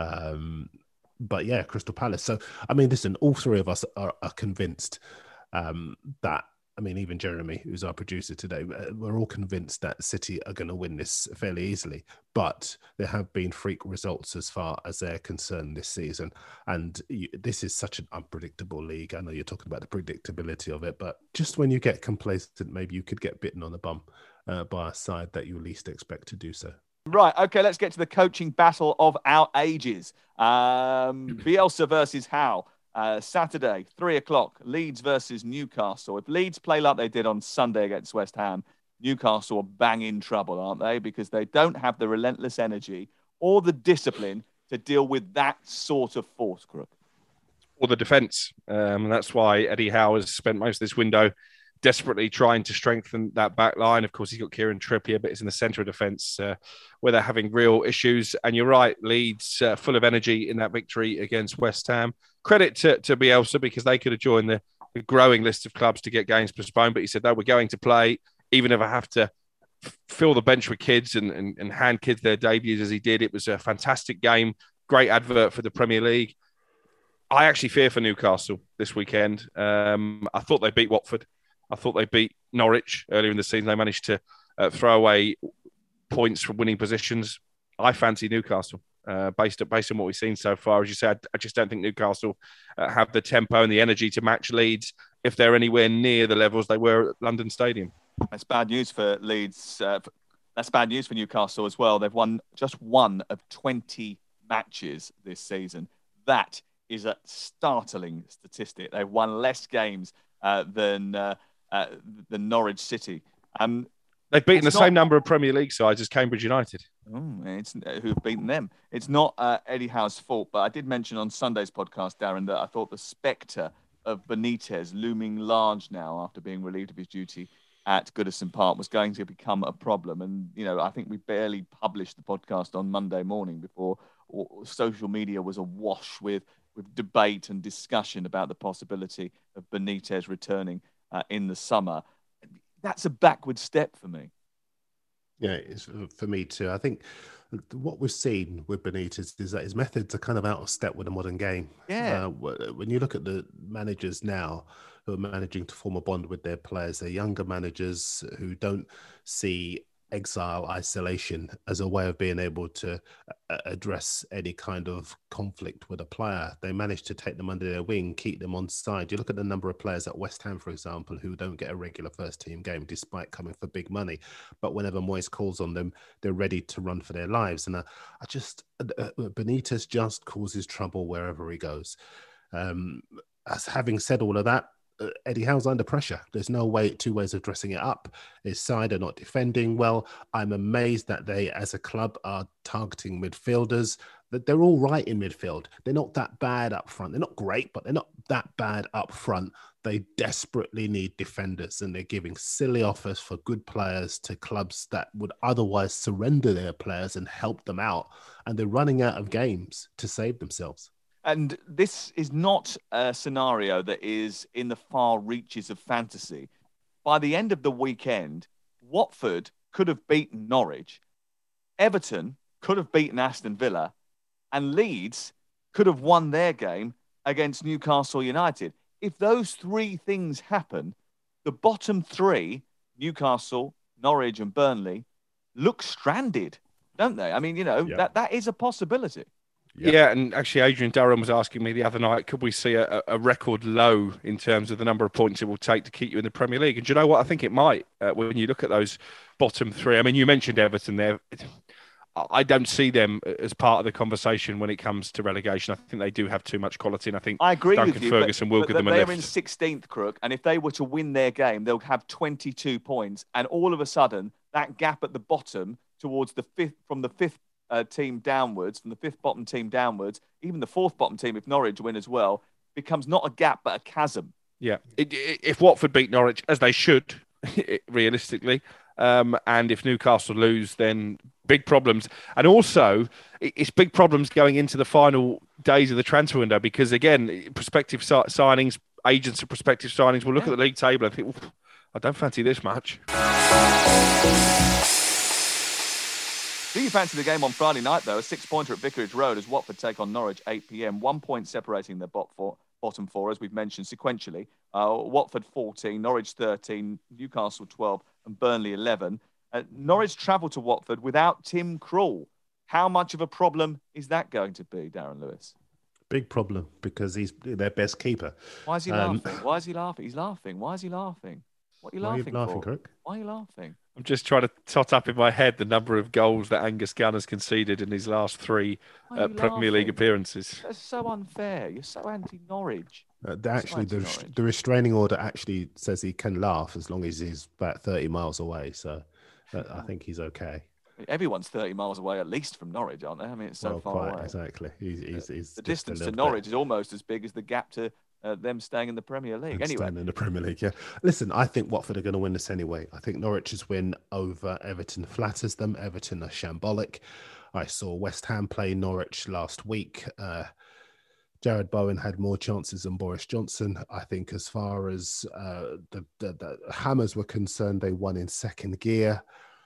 Um, but yeah, Crystal Palace. So, I mean, listen, all three of us are, are convinced um, that I mean, even Jeremy, who's our producer today, we're all convinced that City are going to win this fairly easily. But there have been freak results as far as they're concerned this season. And you, this is such an unpredictable league. I know you're talking about the predictability of it, but just when you get complacent, maybe you could get bitten on the bum uh, by a side that you least expect to do so. Right, okay, let's get to the coaching battle of our ages. Um, Bielsa versus Howe. Uh, Saturday, three o'clock, Leeds versus Newcastle. If Leeds play like they did on Sunday against West Ham, Newcastle are bang in trouble, aren't they? Because they don't have the relentless energy or the discipline to deal with that sort of force, Crook. Or the defence. Um, and that's why Eddie Howe has spent most of this window desperately trying to strengthen that back line. Of course, he's got Kieran Trippier, but it's in the centre of defence uh, where they're having real issues. And you're right, Leeds uh, full of energy in that victory against West Ham. Credit to, to Bielsa, because they could have joined the, the growing list of clubs to get games postponed. But he said, no, we're going to play, even if I have to f- fill the bench with kids and, and, and hand kids their debuts as he did. It was a fantastic game, great advert for the Premier League. I actually fear for Newcastle this weekend. Um, I thought they beat Watford. I thought they beat Norwich earlier in the season. They managed to uh, throw away points from winning positions. I fancy Newcastle uh, based, based on what we've seen so far. As you said, I just don't think Newcastle uh, have the tempo and the energy to match Leeds if they're anywhere near the levels they were at London Stadium. That's bad news for Leeds. Uh, that's bad news for Newcastle as well. They've won just one of twenty matches this season. That is a startling statistic. They've won less games uh, than... Uh, Uh, the Norwich City. Um, They've beaten the not, same number of Premier League sides as Cambridge United. Oh, it's, uh, who've beaten them. It's not uh, Eddie Howe's fault, but I did mention on Sunday's podcast, Darren, that I thought the spectre of Benitez looming large now after being relieved of his duty at Goodison Park was going to become a problem. And, you know, I think we barely published the podcast on Monday morning before social media was awash with, with debate and discussion about the possibility of Benitez returning Uh, in the summer. That's a backward step for me. Yeah, it's for me too. I think what we've seen with Benitez is that his methods are kind of out of step with the modern game. Yeah. Uh, when you look at the managers now who are managing to form a bond with their players, they're younger managers who don't see exile, isolation as a way of being able to uh, address any kind of conflict with a player. They manage to take them under their wing, keep them on side. You look at the number of players at West Ham, for example, who don't get a regular first team game despite coming for big money. But whenever Moyes calls on them, they're ready to run for their lives. And uh, I just, uh, Benitez just causes trouble wherever he goes. Um, as having said all of that, Uh, Eddie Howe's under pressure. There's no way, two ways of dressing it up. His side are not defending well. I'm amazed that they, as a club, are targeting midfielders. That they're all right in midfield. They're not that bad up front. They're not great, but they're not that bad up front. They desperately need defenders, and they're giving silly offers for good players to clubs that would otherwise surrender their players and help them out. And they're running out of games to save themselves. And this is not a scenario that is in the far reaches of fantasy. By the end of the weekend, Watford could have beaten Norwich, Everton could have beaten Aston Villa, and Leeds could have won their game against Newcastle United. If those three things happen, the bottom three, Newcastle, Norwich and Burnley, look stranded, don't they? I mean, you know, yeah. that, that is a possibility. Yeah. yeah, and actually Adrian Durham was asking me the other night, could we see a, a record low in terms of the number of points it will take to keep you in the Premier League? And do you know what? I think it might uh, when you look at those bottom three. I mean, you mentioned Everton there. I don't see them as part of the conversation when it comes to relegation. I think they do have too much quality, and I think I agree Duncan with you, Ferguson but, will but give them a they're lift. in sixteenth, Crook, and if they were to win their game, they'll have twenty-two points, and all of a sudden, that gap at the bottom towards the fifth, from the fifth Uh, team downwards, from the fifth bottom team downwards, even the fourth bottom team, if Norwich win as well, becomes not a gap but a chasm. Yeah, it, it, if Watford beat Norwich, as they should, realistically, um, and if Newcastle lose, then big problems. And also, it, it's big problems going into the final days of the transfer window because, again, prospective si- signings, agents of prospective signings will look yeah. at the league table and think, I don't fancy this much. Do you fancy the game on Friday night, though? A six-pointer at Vicarage Road as Watford take on Norwich, eight p.m. One point separating the bot four, bottom four, as we've mentioned sequentially. Uh, Watford fourteen, Norwich thirteen, Newcastle twelve, and Burnley eleven. Uh, Norwich travelled to Watford without Tim Krul. How much of a problem is that going to be, Darren Lewis? Big problem, because he's their best keeper. Why is he Um, laughing? Why is he laughing? He's laughing. Why is he laughing? What are you Why are you laughing laughing, for? Kirk? Why are you laughing? I'm just trying to tot up in my head the number of goals that Angus Gunn has conceded in his last three Why are uh, you Premier League laughing? appearances. That's so unfair. You're so anti-Norwich. Uh, the- actually, the, Anti-Norwich. res- the restraining order actually says he can laugh as long as he's about thirty miles away. So uh, I think he's okay. Everyone's thirty miles away at least from Norwich, aren't they? I mean, it's so Well, far quite away. exactly. He's, he's, he's The just a distance to little bit- Norwich is almost as big as the gap to uh, them staying in the Premier League. and Anyway, staying in the Premier League, yeah. Listen, I think Watford are going to win this anyway. I think Norwich's win over Everton flatters them. Everton are shambolic. I saw West Ham play Norwich last week. Uh, Jared Bowen had more chances than Boris Johnson. I think as far as uh, the, the, the Hammers were concerned, they won in second gear,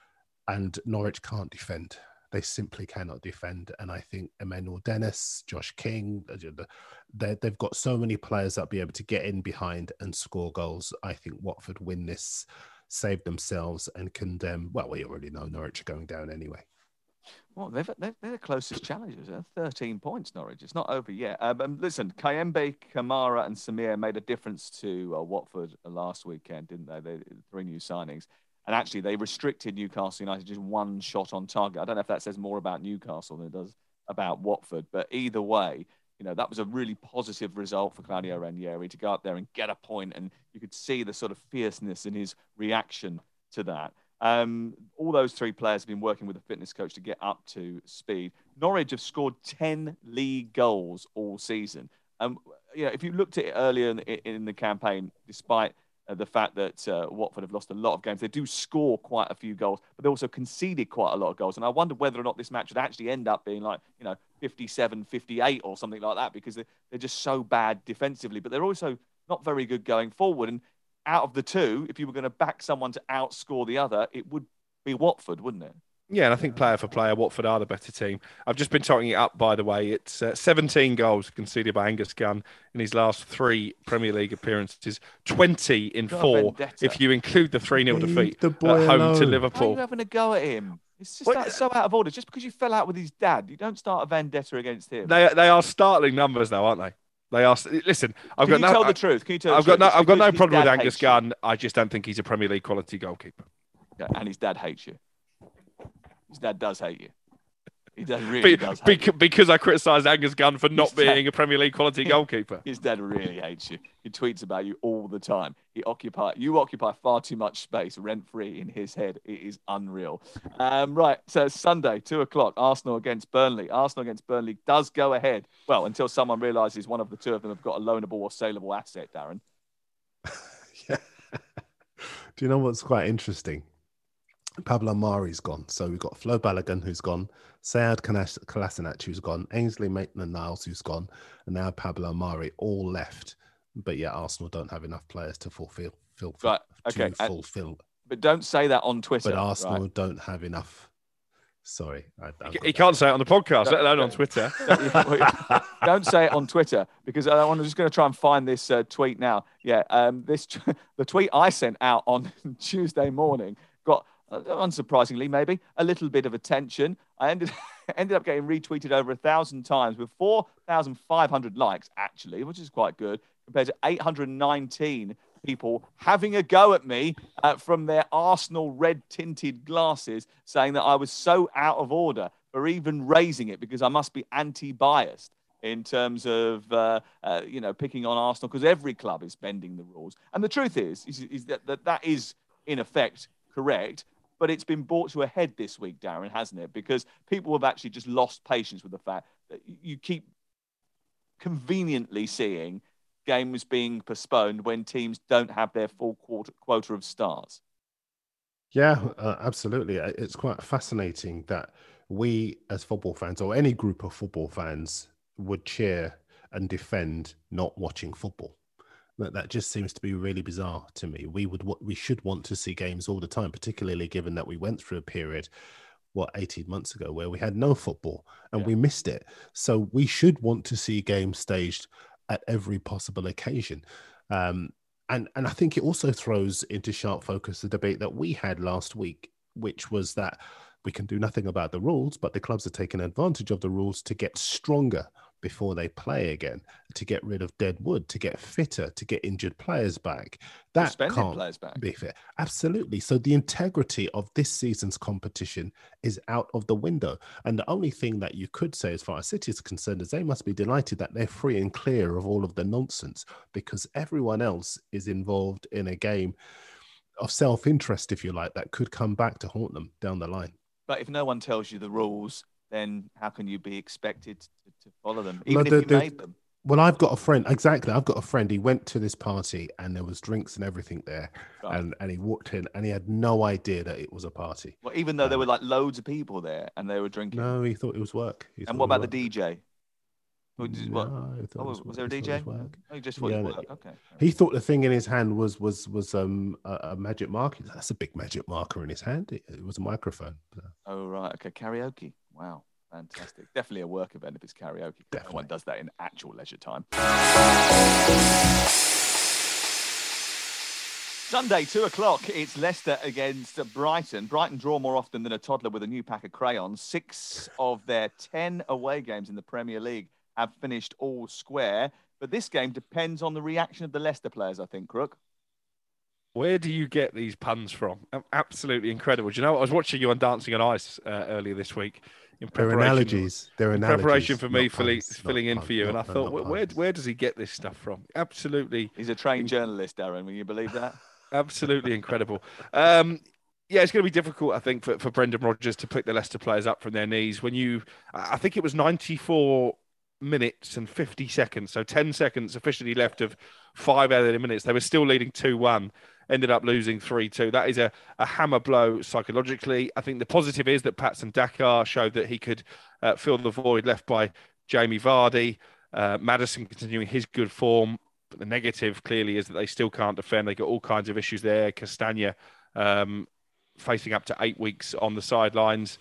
and Norwich can't defend. They simply cannot defend. And I think Emmanuel Dennis, Josh King, they, they've got so many players that will be able to get in behind and score goals. I think Watford win this, save themselves and condemn. Well, we already know Norwich are going down anyway. well, they've, they're, they're the closest challengers. They're thirteen points, Norwich. It's not over yet. Uh, but listen, Kayembe, Kamara and Samir made a difference to uh, Watford last weekend, didn't they? They three new signings. And actually, they restricted Newcastle United just one shot on target. I don't know if that says more about Newcastle than it does about Watford. But either way, you know, that was a really positive result for Claudio Ranieri to go up there and get a point. And you could see the sort of fierceness in his reaction to that. Um, all those three players have been working with a fitness coach to get up to speed. Norwich have scored ten league goals all season. Um, you know, if you looked at it earlier in the, in the campaign, despite Uh, the fact that uh, Watford have lost a lot of games. They do score quite a few goals, but they also conceded quite a lot of goals. And I wonder whether or not this match would actually end up being like, you know, fifty-seven, fifty-eight or something like that, because they're, they're just so bad defensively, but they're also not very good going forward. And out of the two, if you were going to back someone to outscore the other, it would be Watford, wouldn't it? Yeah, and I think player for player, Watford are the better team. I've just been totting it up, by the way. It's uh, seventeen goals conceded by Angus Gunn in his last three Premier League appearances, twenty in God, four, vendetta. if you include the three nil Leave defeat the at boy home to alone. Why are Liverpool. you having a go at him? It's just that, so out of order. Just because you fell out with his dad, you don't start a vendetta against him. They they are startling numbers, though, aren't they? They are. Listen, I've Can got you no. tell the truth? Can you tell I've the got truth? no. Just I've got no because his problem with dad Angus hates you. Gunn. I just don't think he's a Premier League quality goalkeeper. Yeah, and his dad hates you. His dad does hate you. He does Be- really does hate bec- you. because I criticised Angus Gunn for not His dad- being a Premier League quality goalkeeper. His dad really hates you. He tweets about you all the time. He occupy you occupy far too much space rent free in his head. It is unreal. Um, right, so Sunday, two o'clock, Arsenal against Burnley. Arsenal against Burnley does go ahead. Well, until someone realises one of the two of them have got a loanable or saleable asset, Darren. Do you know what's quite interesting? Pablo Mari's gone. So we've got Flo Balogun, who's gone, Sead Kolasinac, who's gone, Ainsley Maitland-Niles, who's gone, and now Pablo Mari, all left. But yet Arsenal don't have enough players to fulfill, fill, Right, okay. to and- fulfill. but don't say that on Twitter. But Arsenal right? don't have enough. Sorry. I, He, he can't say it on the podcast, let alone on Twitter. Don't say it on Twitter, because I- I'm just going to try and find this uh, tweet now. Yeah, um, this the tweet I sent out on Tuesday morning got, uh, unsurprisingly, maybe a little bit of attention. I ended ended up getting retweeted over a thousand times with four thousand five hundred likes, actually, which is quite good, compared to eight hundred nineteen people having a go at me uh, from their Arsenal red-tinted glasses, saying that I was so out of order for even raising it, because I must be anti-biased in terms of, uh, uh, you know, picking on Arsenal, because every club is bending the rules. And the truth is, is, is that, that that is, in effect, correct, but it's been brought to a head this week, Darren, hasn't it? Because people have actually just lost patience with the fact that you keep conveniently seeing games being postponed when teams don't have their full quarter, quota of stars. Yeah, uh, absolutely. It's quite fascinating that we as football fans, or any group of football fans, would cheer and defend not watching football. That, that just seems to be really bizarre to me. We would, we should want to see games all the time, particularly given that we went through a period, what, eighteen months ago, where we had no football and Yeah. we missed it. So we should want to see games staged at every possible occasion. Um, and, and I think it also throws into sharp focus the debate that we had last week, which was that we can do nothing about the rules, but the clubs are taking advantage of the rules to get stronger before they play again, to get rid of dead wood, to get fitter, to get injured players back. That can't players back. be fair. Absolutely. So the integrity of this season's competition is out of the window. And the only thing that you could say as far as City is concerned is they must be delighted that they're free and clear of all of the nonsense, because everyone else is involved in a game of self-interest, if you like, that could come back to haunt them down the line. But if no one tells you the rules, then how can you be expected to, to follow them, even No, the- if you the- made them? Well, I've got a friend, exactly. I've got a friend. He went to this party and there was drinks and everything there. Right. And, and he walked in and he had no idea that it was a party. Well, even though there were like loads of people there and they were drinking. No, he thought it was work. He And thought what it about was the D J? What, what? No, he thought Oh, it was, was was there a work. He D thought it J? was work. Oh, you just thought Yeah, it was no, work. Okay. He thought the thing in his hand was was was um a, a magic marker. That's a big magic marker in his hand. It, it was a microphone. Oh, right. Okay. Karaoke. Wow. Fantastic. Definitely a work event if it's karaoke. No one does that in actual leisure time. Sunday, two o'clock, it's Leicester against Brighton. Brighton draw more often than a toddler with a new pack of crayons. Six of their ten away games in the Premier League have finished all square. But this game depends on the reaction of the Leicester players, I think, Crook. Where do you get these puns from? Absolutely incredible. Do you know what? I was watching you on Dancing on Ice uh, earlier this week. In They're preparation, analogies. They're in analogies, preparation for me not filling, puns, filling not in puns, for you. And I not- no, thought, not where, where, puns. where does he get this stuff from? Absolutely. He's a trained journalist, Darren. Will you believe that? Absolutely incredible. Um, yeah, it's going to be difficult, I think, for, for Brendan Rodgers to pick the Leicester players up from their knees. When you, I think it was ninety-four minutes and fifty seconds, so ten seconds officially left of five added minutes. They were still leading two one, ended up losing three two. That is a, a hammer blow psychologically. I think the positive is that Patson Dakar showed that he could uh, fill the void left by Jamie Vardy. Uh, Maddison continuing his good form. But the negative clearly is that they still can't defend. They got all kinds of issues there. Castagna um, facing up to eight weeks on the sidelines.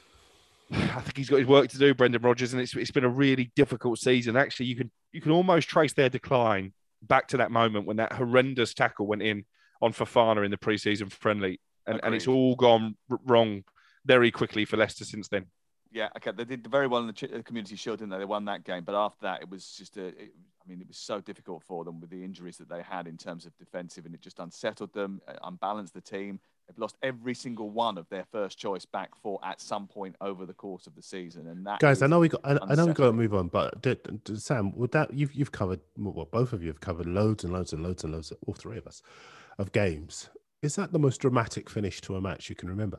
I think he's got his work to do, Brendan Rodgers, and it's it's been a really difficult season. Actually, you can you can almost trace their decline back to that moment when that horrendous tackle went in on Fofana in the pre-season friendly, and, and it's all gone r- wrong very quickly for Leicester since then. Yeah, okay. They did very well in the Ch- uh, Community Shield, didn't they? They won that game, but after that, it was just a. It, I mean, it was so difficult for them with the injuries that they had in terms of defensive, and it just unsettled them, uh, unbalanced the team. They've lost every single one of their first choice back four at some point over the course of the season, and that. Guys, is I know we got. I, I know we got to unsettling. move on, but did, did, Sam, would that you've you've covered well, both of you have covered loads and loads and loads and loads, all three of us, of games. Is that the most dramatic finish to a match you can remember?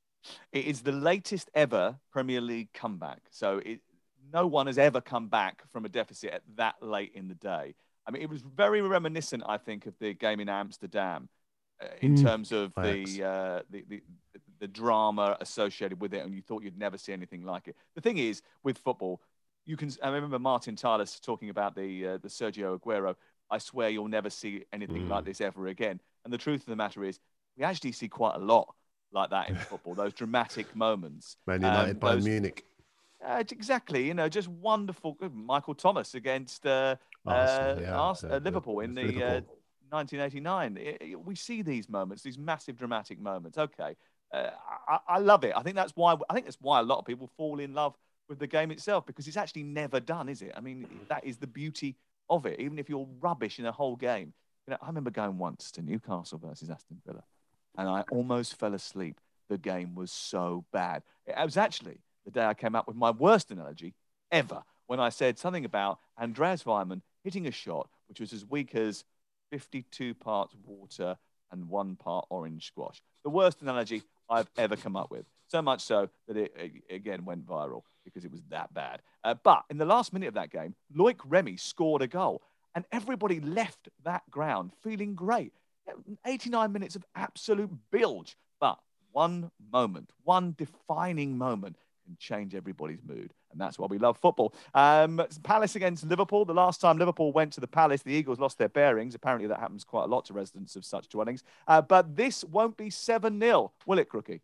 It is the latest ever Premier League comeback. So it, no one has ever come back from a deficit at that late in the day. I mean, it was very reminiscent, I think, of the game in Amsterdam uh, in Mm, terms of Ajax. the, uh, the, the the drama associated with it, and you thought you'd never see anything like it. The thing is, with football, you can. I remember Martin Tyler talking about the uh, the Sergio Aguero. I swear you'll never see anything Mm. like this ever again. And the truth of the matter is, we actually see quite a lot like that in football. Those dramatic moments. Man United, Um, Bayern those- Munich. Uh, exactly, you know, just wonderful. Michael Thomas against uh, Arsenal, uh, yeah, Ars- so uh, the- Liverpool in the Liverpool. uh, nineteen eighty-nine. It- it- we see these moments, these massive dramatic moments. Okay, uh, I, I love it. I think that's why. I think that's why a lot of people fall in love with the game itself, because it's actually never done, is it? I mean, that is the beauty of it. Even if you're rubbish in a whole game, you know, I remember going once to Newcastle versus Aston Villa, and I almost fell asleep. The game was so bad. It was actually the day I came up with my worst analogy ever, when I said something about Andreas Weimann hitting a shot which was as weak as fifty-two parts water and one part orange squash. The worst analogy I've ever come up with. So much so that it, it again went viral because it was that bad. Uh, but in the last minute of that game, Loic Remy scored a goal, and everybody left that ground feeling great. eighty-nine minutes of absolute bilge, but one moment, one defining moment can change everybody's mood. And that's why we love football. Um, Palace against Liverpool. The last time Liverpool went to the Palace, the Eagles lost their bearings. Apparently that happens quite a lot to residents of such dwellings. Uh, but this won't be seven nil, will it, Crookie?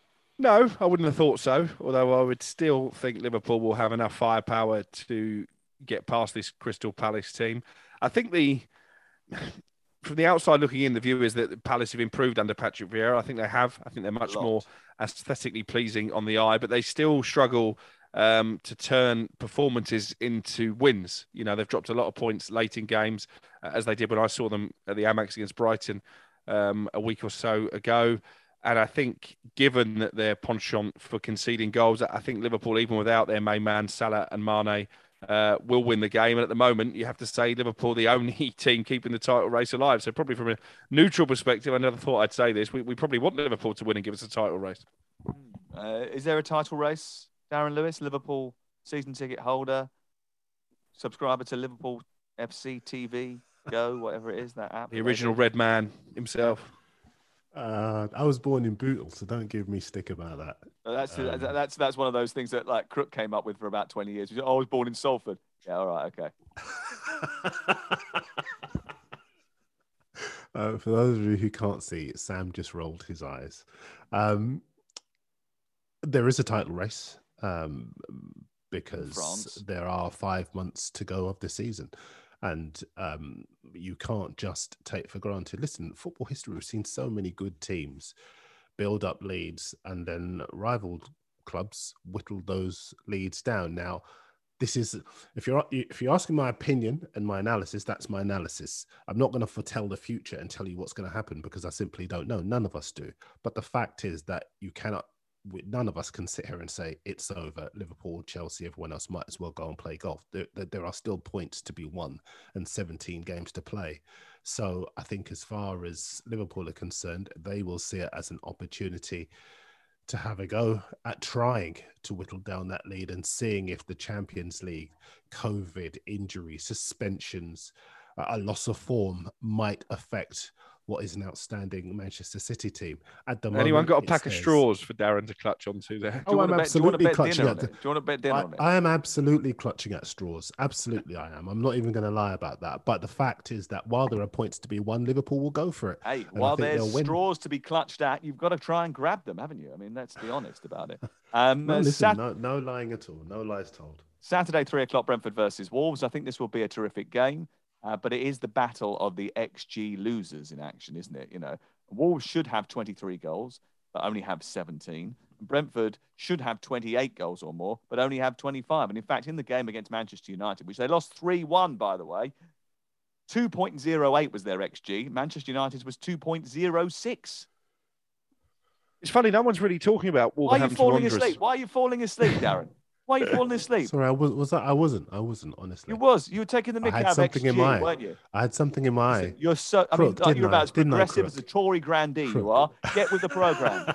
No, I wouldn't have thought so. Although I would still think Liverpool will have enough firepower to get past this Crystal Palace team. I think the from the outside looking in, the view is that Palace have improved under Patrick Vieira. I think they have. I think they're much more aesthetically pleasing on the eye, but they still struggle um, to turn performances into wins. You know, they've dropped a lot of points late in games, uh, as they did when I saw them at the Amex against Brighton um, a week or so ago. And I think, given that their penchant for conceding goals, I think Liverpool, even without their main man, Salah and Mane, uh, will win the game. And at the moment, you have to say Liverpool, the only team keeping the title race alive. So probably from a neutral perspective, I never thought I'd say this, we, we probably want Liverpool to win and give us a title race. Uh, is there a title race, Darren Lewis, Liverpool season ticket holder, subscriber to Liverpool F C T V, Go, whatever it is, that app? The original Red Man himself. Uh, I was born in Bootle, so don't give me stick about that. That's Um, that's that's one of those things that like Crook came up with for about twenty years. He said, oh, I was born in Salford. Yeah, all right, okay. Uh, for those of you who can't see, Sam just rolled his eyes. Um, there is a title race um, because France. there are five months to go of the season. And um, you can't just take for granted. Listen, football history, we've seen so many good teams build up leads and then rival clubs whittle those leads down. Now, this is, if you're if you're asking my opinion and my analysis, that's my analysis. I'm not going to foretell the future and tell you what's going to happen because I simply don't know. None of us do. But the fact is that you cannot, none of us can sit here and say it's over. Liverpool, Chelsea, everyone else might as well go and play golf. There, there, there are still points to be won and seventeen games to play. So I think as far as Liverpool are concerned, they will see it as an opportunity to have a go at trying to whittle down that lead and seeing if the Champions League, COVID, injury, suspensions, a loss of form might affect what is an outstanding Manchester City team. At the Anyone moment, got a it pack of says- straws for Darren to clutch onto there? Oh, I'm absolutely clutching at. Do you want to bet dinner I, on it? I am absolutely clutching at straws. Absolutely, I am. I'm not even going to lie about that. But the fact is that while there are points to be won, Liverpool will go for it. Hey, And I while think there's they'll win. straws to be clutched at, you've got to try and grab them, haven't you? I mean, let's be honest about it. Um, No, uh, listen, Sat- no, no lying at all. No lies told. Saturday, three o'clock, Brentford versus Wolves. I think this will be a terrific game, uh, but it is the battle of the X G losers in action, isn't it? You know, Wolves should have twenty-three goals, but only have seventeen. Brentford should have twenty-eight goals or more, but only have twenty-five. And in fact, in the game against Manchester United, which they lost three one, by the way, two point oh eight was their X G. Manchester United's was two point oh six. It's funny, no one's really talking about Why are you Wolverhampton falling Wanderers. asleep? Why are you falling asleep, Darren? Why are you falling asleep? Sorry, I was, was that, I wasn't. I wasn't, honestly. You was. You were taking the I mick had out of something X G, in my eye. weren't you? I had something in my eye. You're so. I mean, Crook, like, didn't you're I? about as Didn't I, progressive Crook? as a Tory grandee. You are. Get with the program.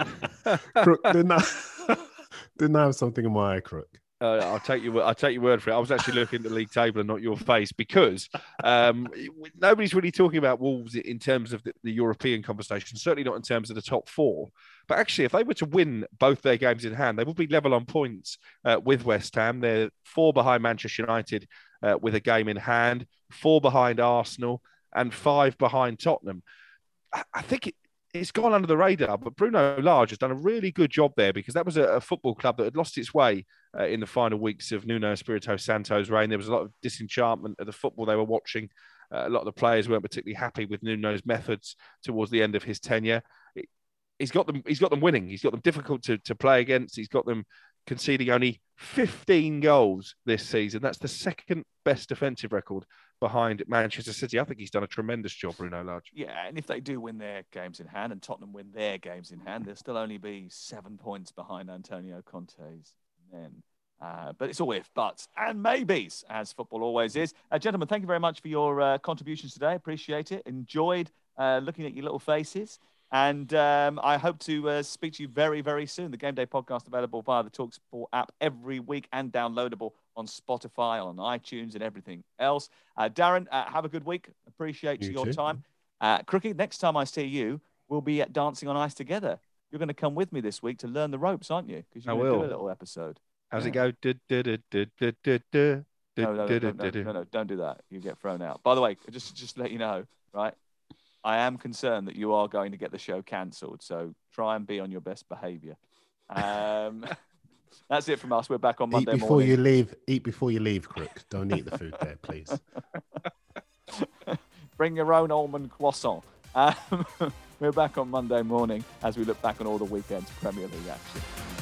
Crook, didn't I? Didn't I have something in my eye, Crook? Uh, I'll take you. I'll take your word for it. I was actually looking at the league table and not your face because um, nobody's really talking about Wolves in terms of the, the European conversation. Certainly not in terms of the top four. But actually, if they were to win both their games in hand, they would be level on points uh, with West Ham. They're four behind Manchester United uh, with a game in hand, four behind Arsenal, and five behind Tottenham. I, I think it. It's gone under the radar, but Bruno Lage has done a really good job there because that was a, a football club that had lost its way uh, in the final weeks of Nuno Espirito Santo's reign. There was a lot of disenchantment of the football they were watching. Uh, a lot of the players weren't particularly happy with Nuno's methods towards the end of his tenure. It, he's got them. He's got them winning. He's got them difficult to, to play against. He's got them conceding only fifteen goals this season. That's the second best defensive record behind Manchester City. I think he's done a tremendous job, Bruno Lage. Yeah, and if they do win their games in hand and Tottenham win their games in hand, they'll still only be seven points behind Antonio Conte's men. Uh, but it's all if, buts, and maybes, as football always is. Uh, gentlemen, thank you very much for your uh, contributions today. Appreciate it. Enjoyed uh, looking at your little faces. And um, I hope to uh, speak to you very, very soon. The Game Day podcast available via the TalkSport app every week and downloadable on Spotify, on iTunes, and everything else. Uh, Darren, uh, have a good week. Appreciate You your too. time. Uh, Crookie, next time I see you, we'll be at Dancing on Ice together. You're going to come with me this week to learn the ropes, aren't you? Because you're I going to do will. a little episode. How's Yeah. it go? Du- du- du- du- du- du- du- No, no, no, du- no, du- no, du- no, no, don't do that. You get thrown out. By the way, just just to let you know, right? I am concerned that you are going to get the show cancelled, so try and be on your best behaviour. Um, That's it from us. We're back on Eat Monday before morning. you leave. Eat before you leave, Crook. Don't eat the food there, please. Bring your own almond croissant. Um, we're back on Monday morning as we look back on all the weekend's Premier League action.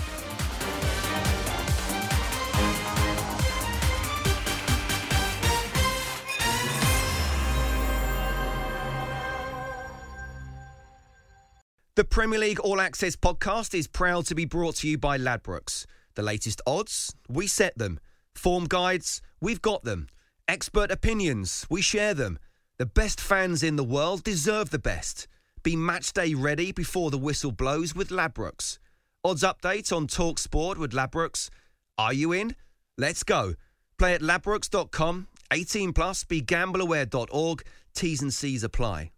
The Premier League All Access podcast is proud to be brought to you by Ladbrokes. The latest odds, we set them. Form guides, we've got them. Expert opinions, we share them. The best fans in the world deserve the best. Be match day ready before the whistle blows with Ladbrokes. Odds update on Talk Sport with Ladbrokes. Are you in? Let's go. Play at ladbrokes dot com. eighteen plus, be gamble aware dot org. T's and C's apply.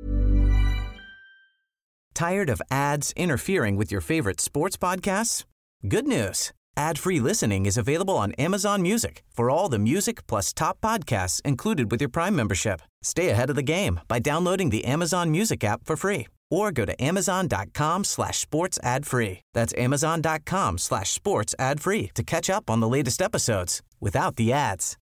Tired of ads interfering with your favorite sports podcasts? Good news. Ad-free listening is available on Amazon Music for all the music plus top podcasts included with your Prime membership. Stay ahead of the game by downloading the Amazon Music app for free or go to amazon.com slash sports ad free. That's amazon.com slash sports ad free to catch up on the latest episodes without the ads.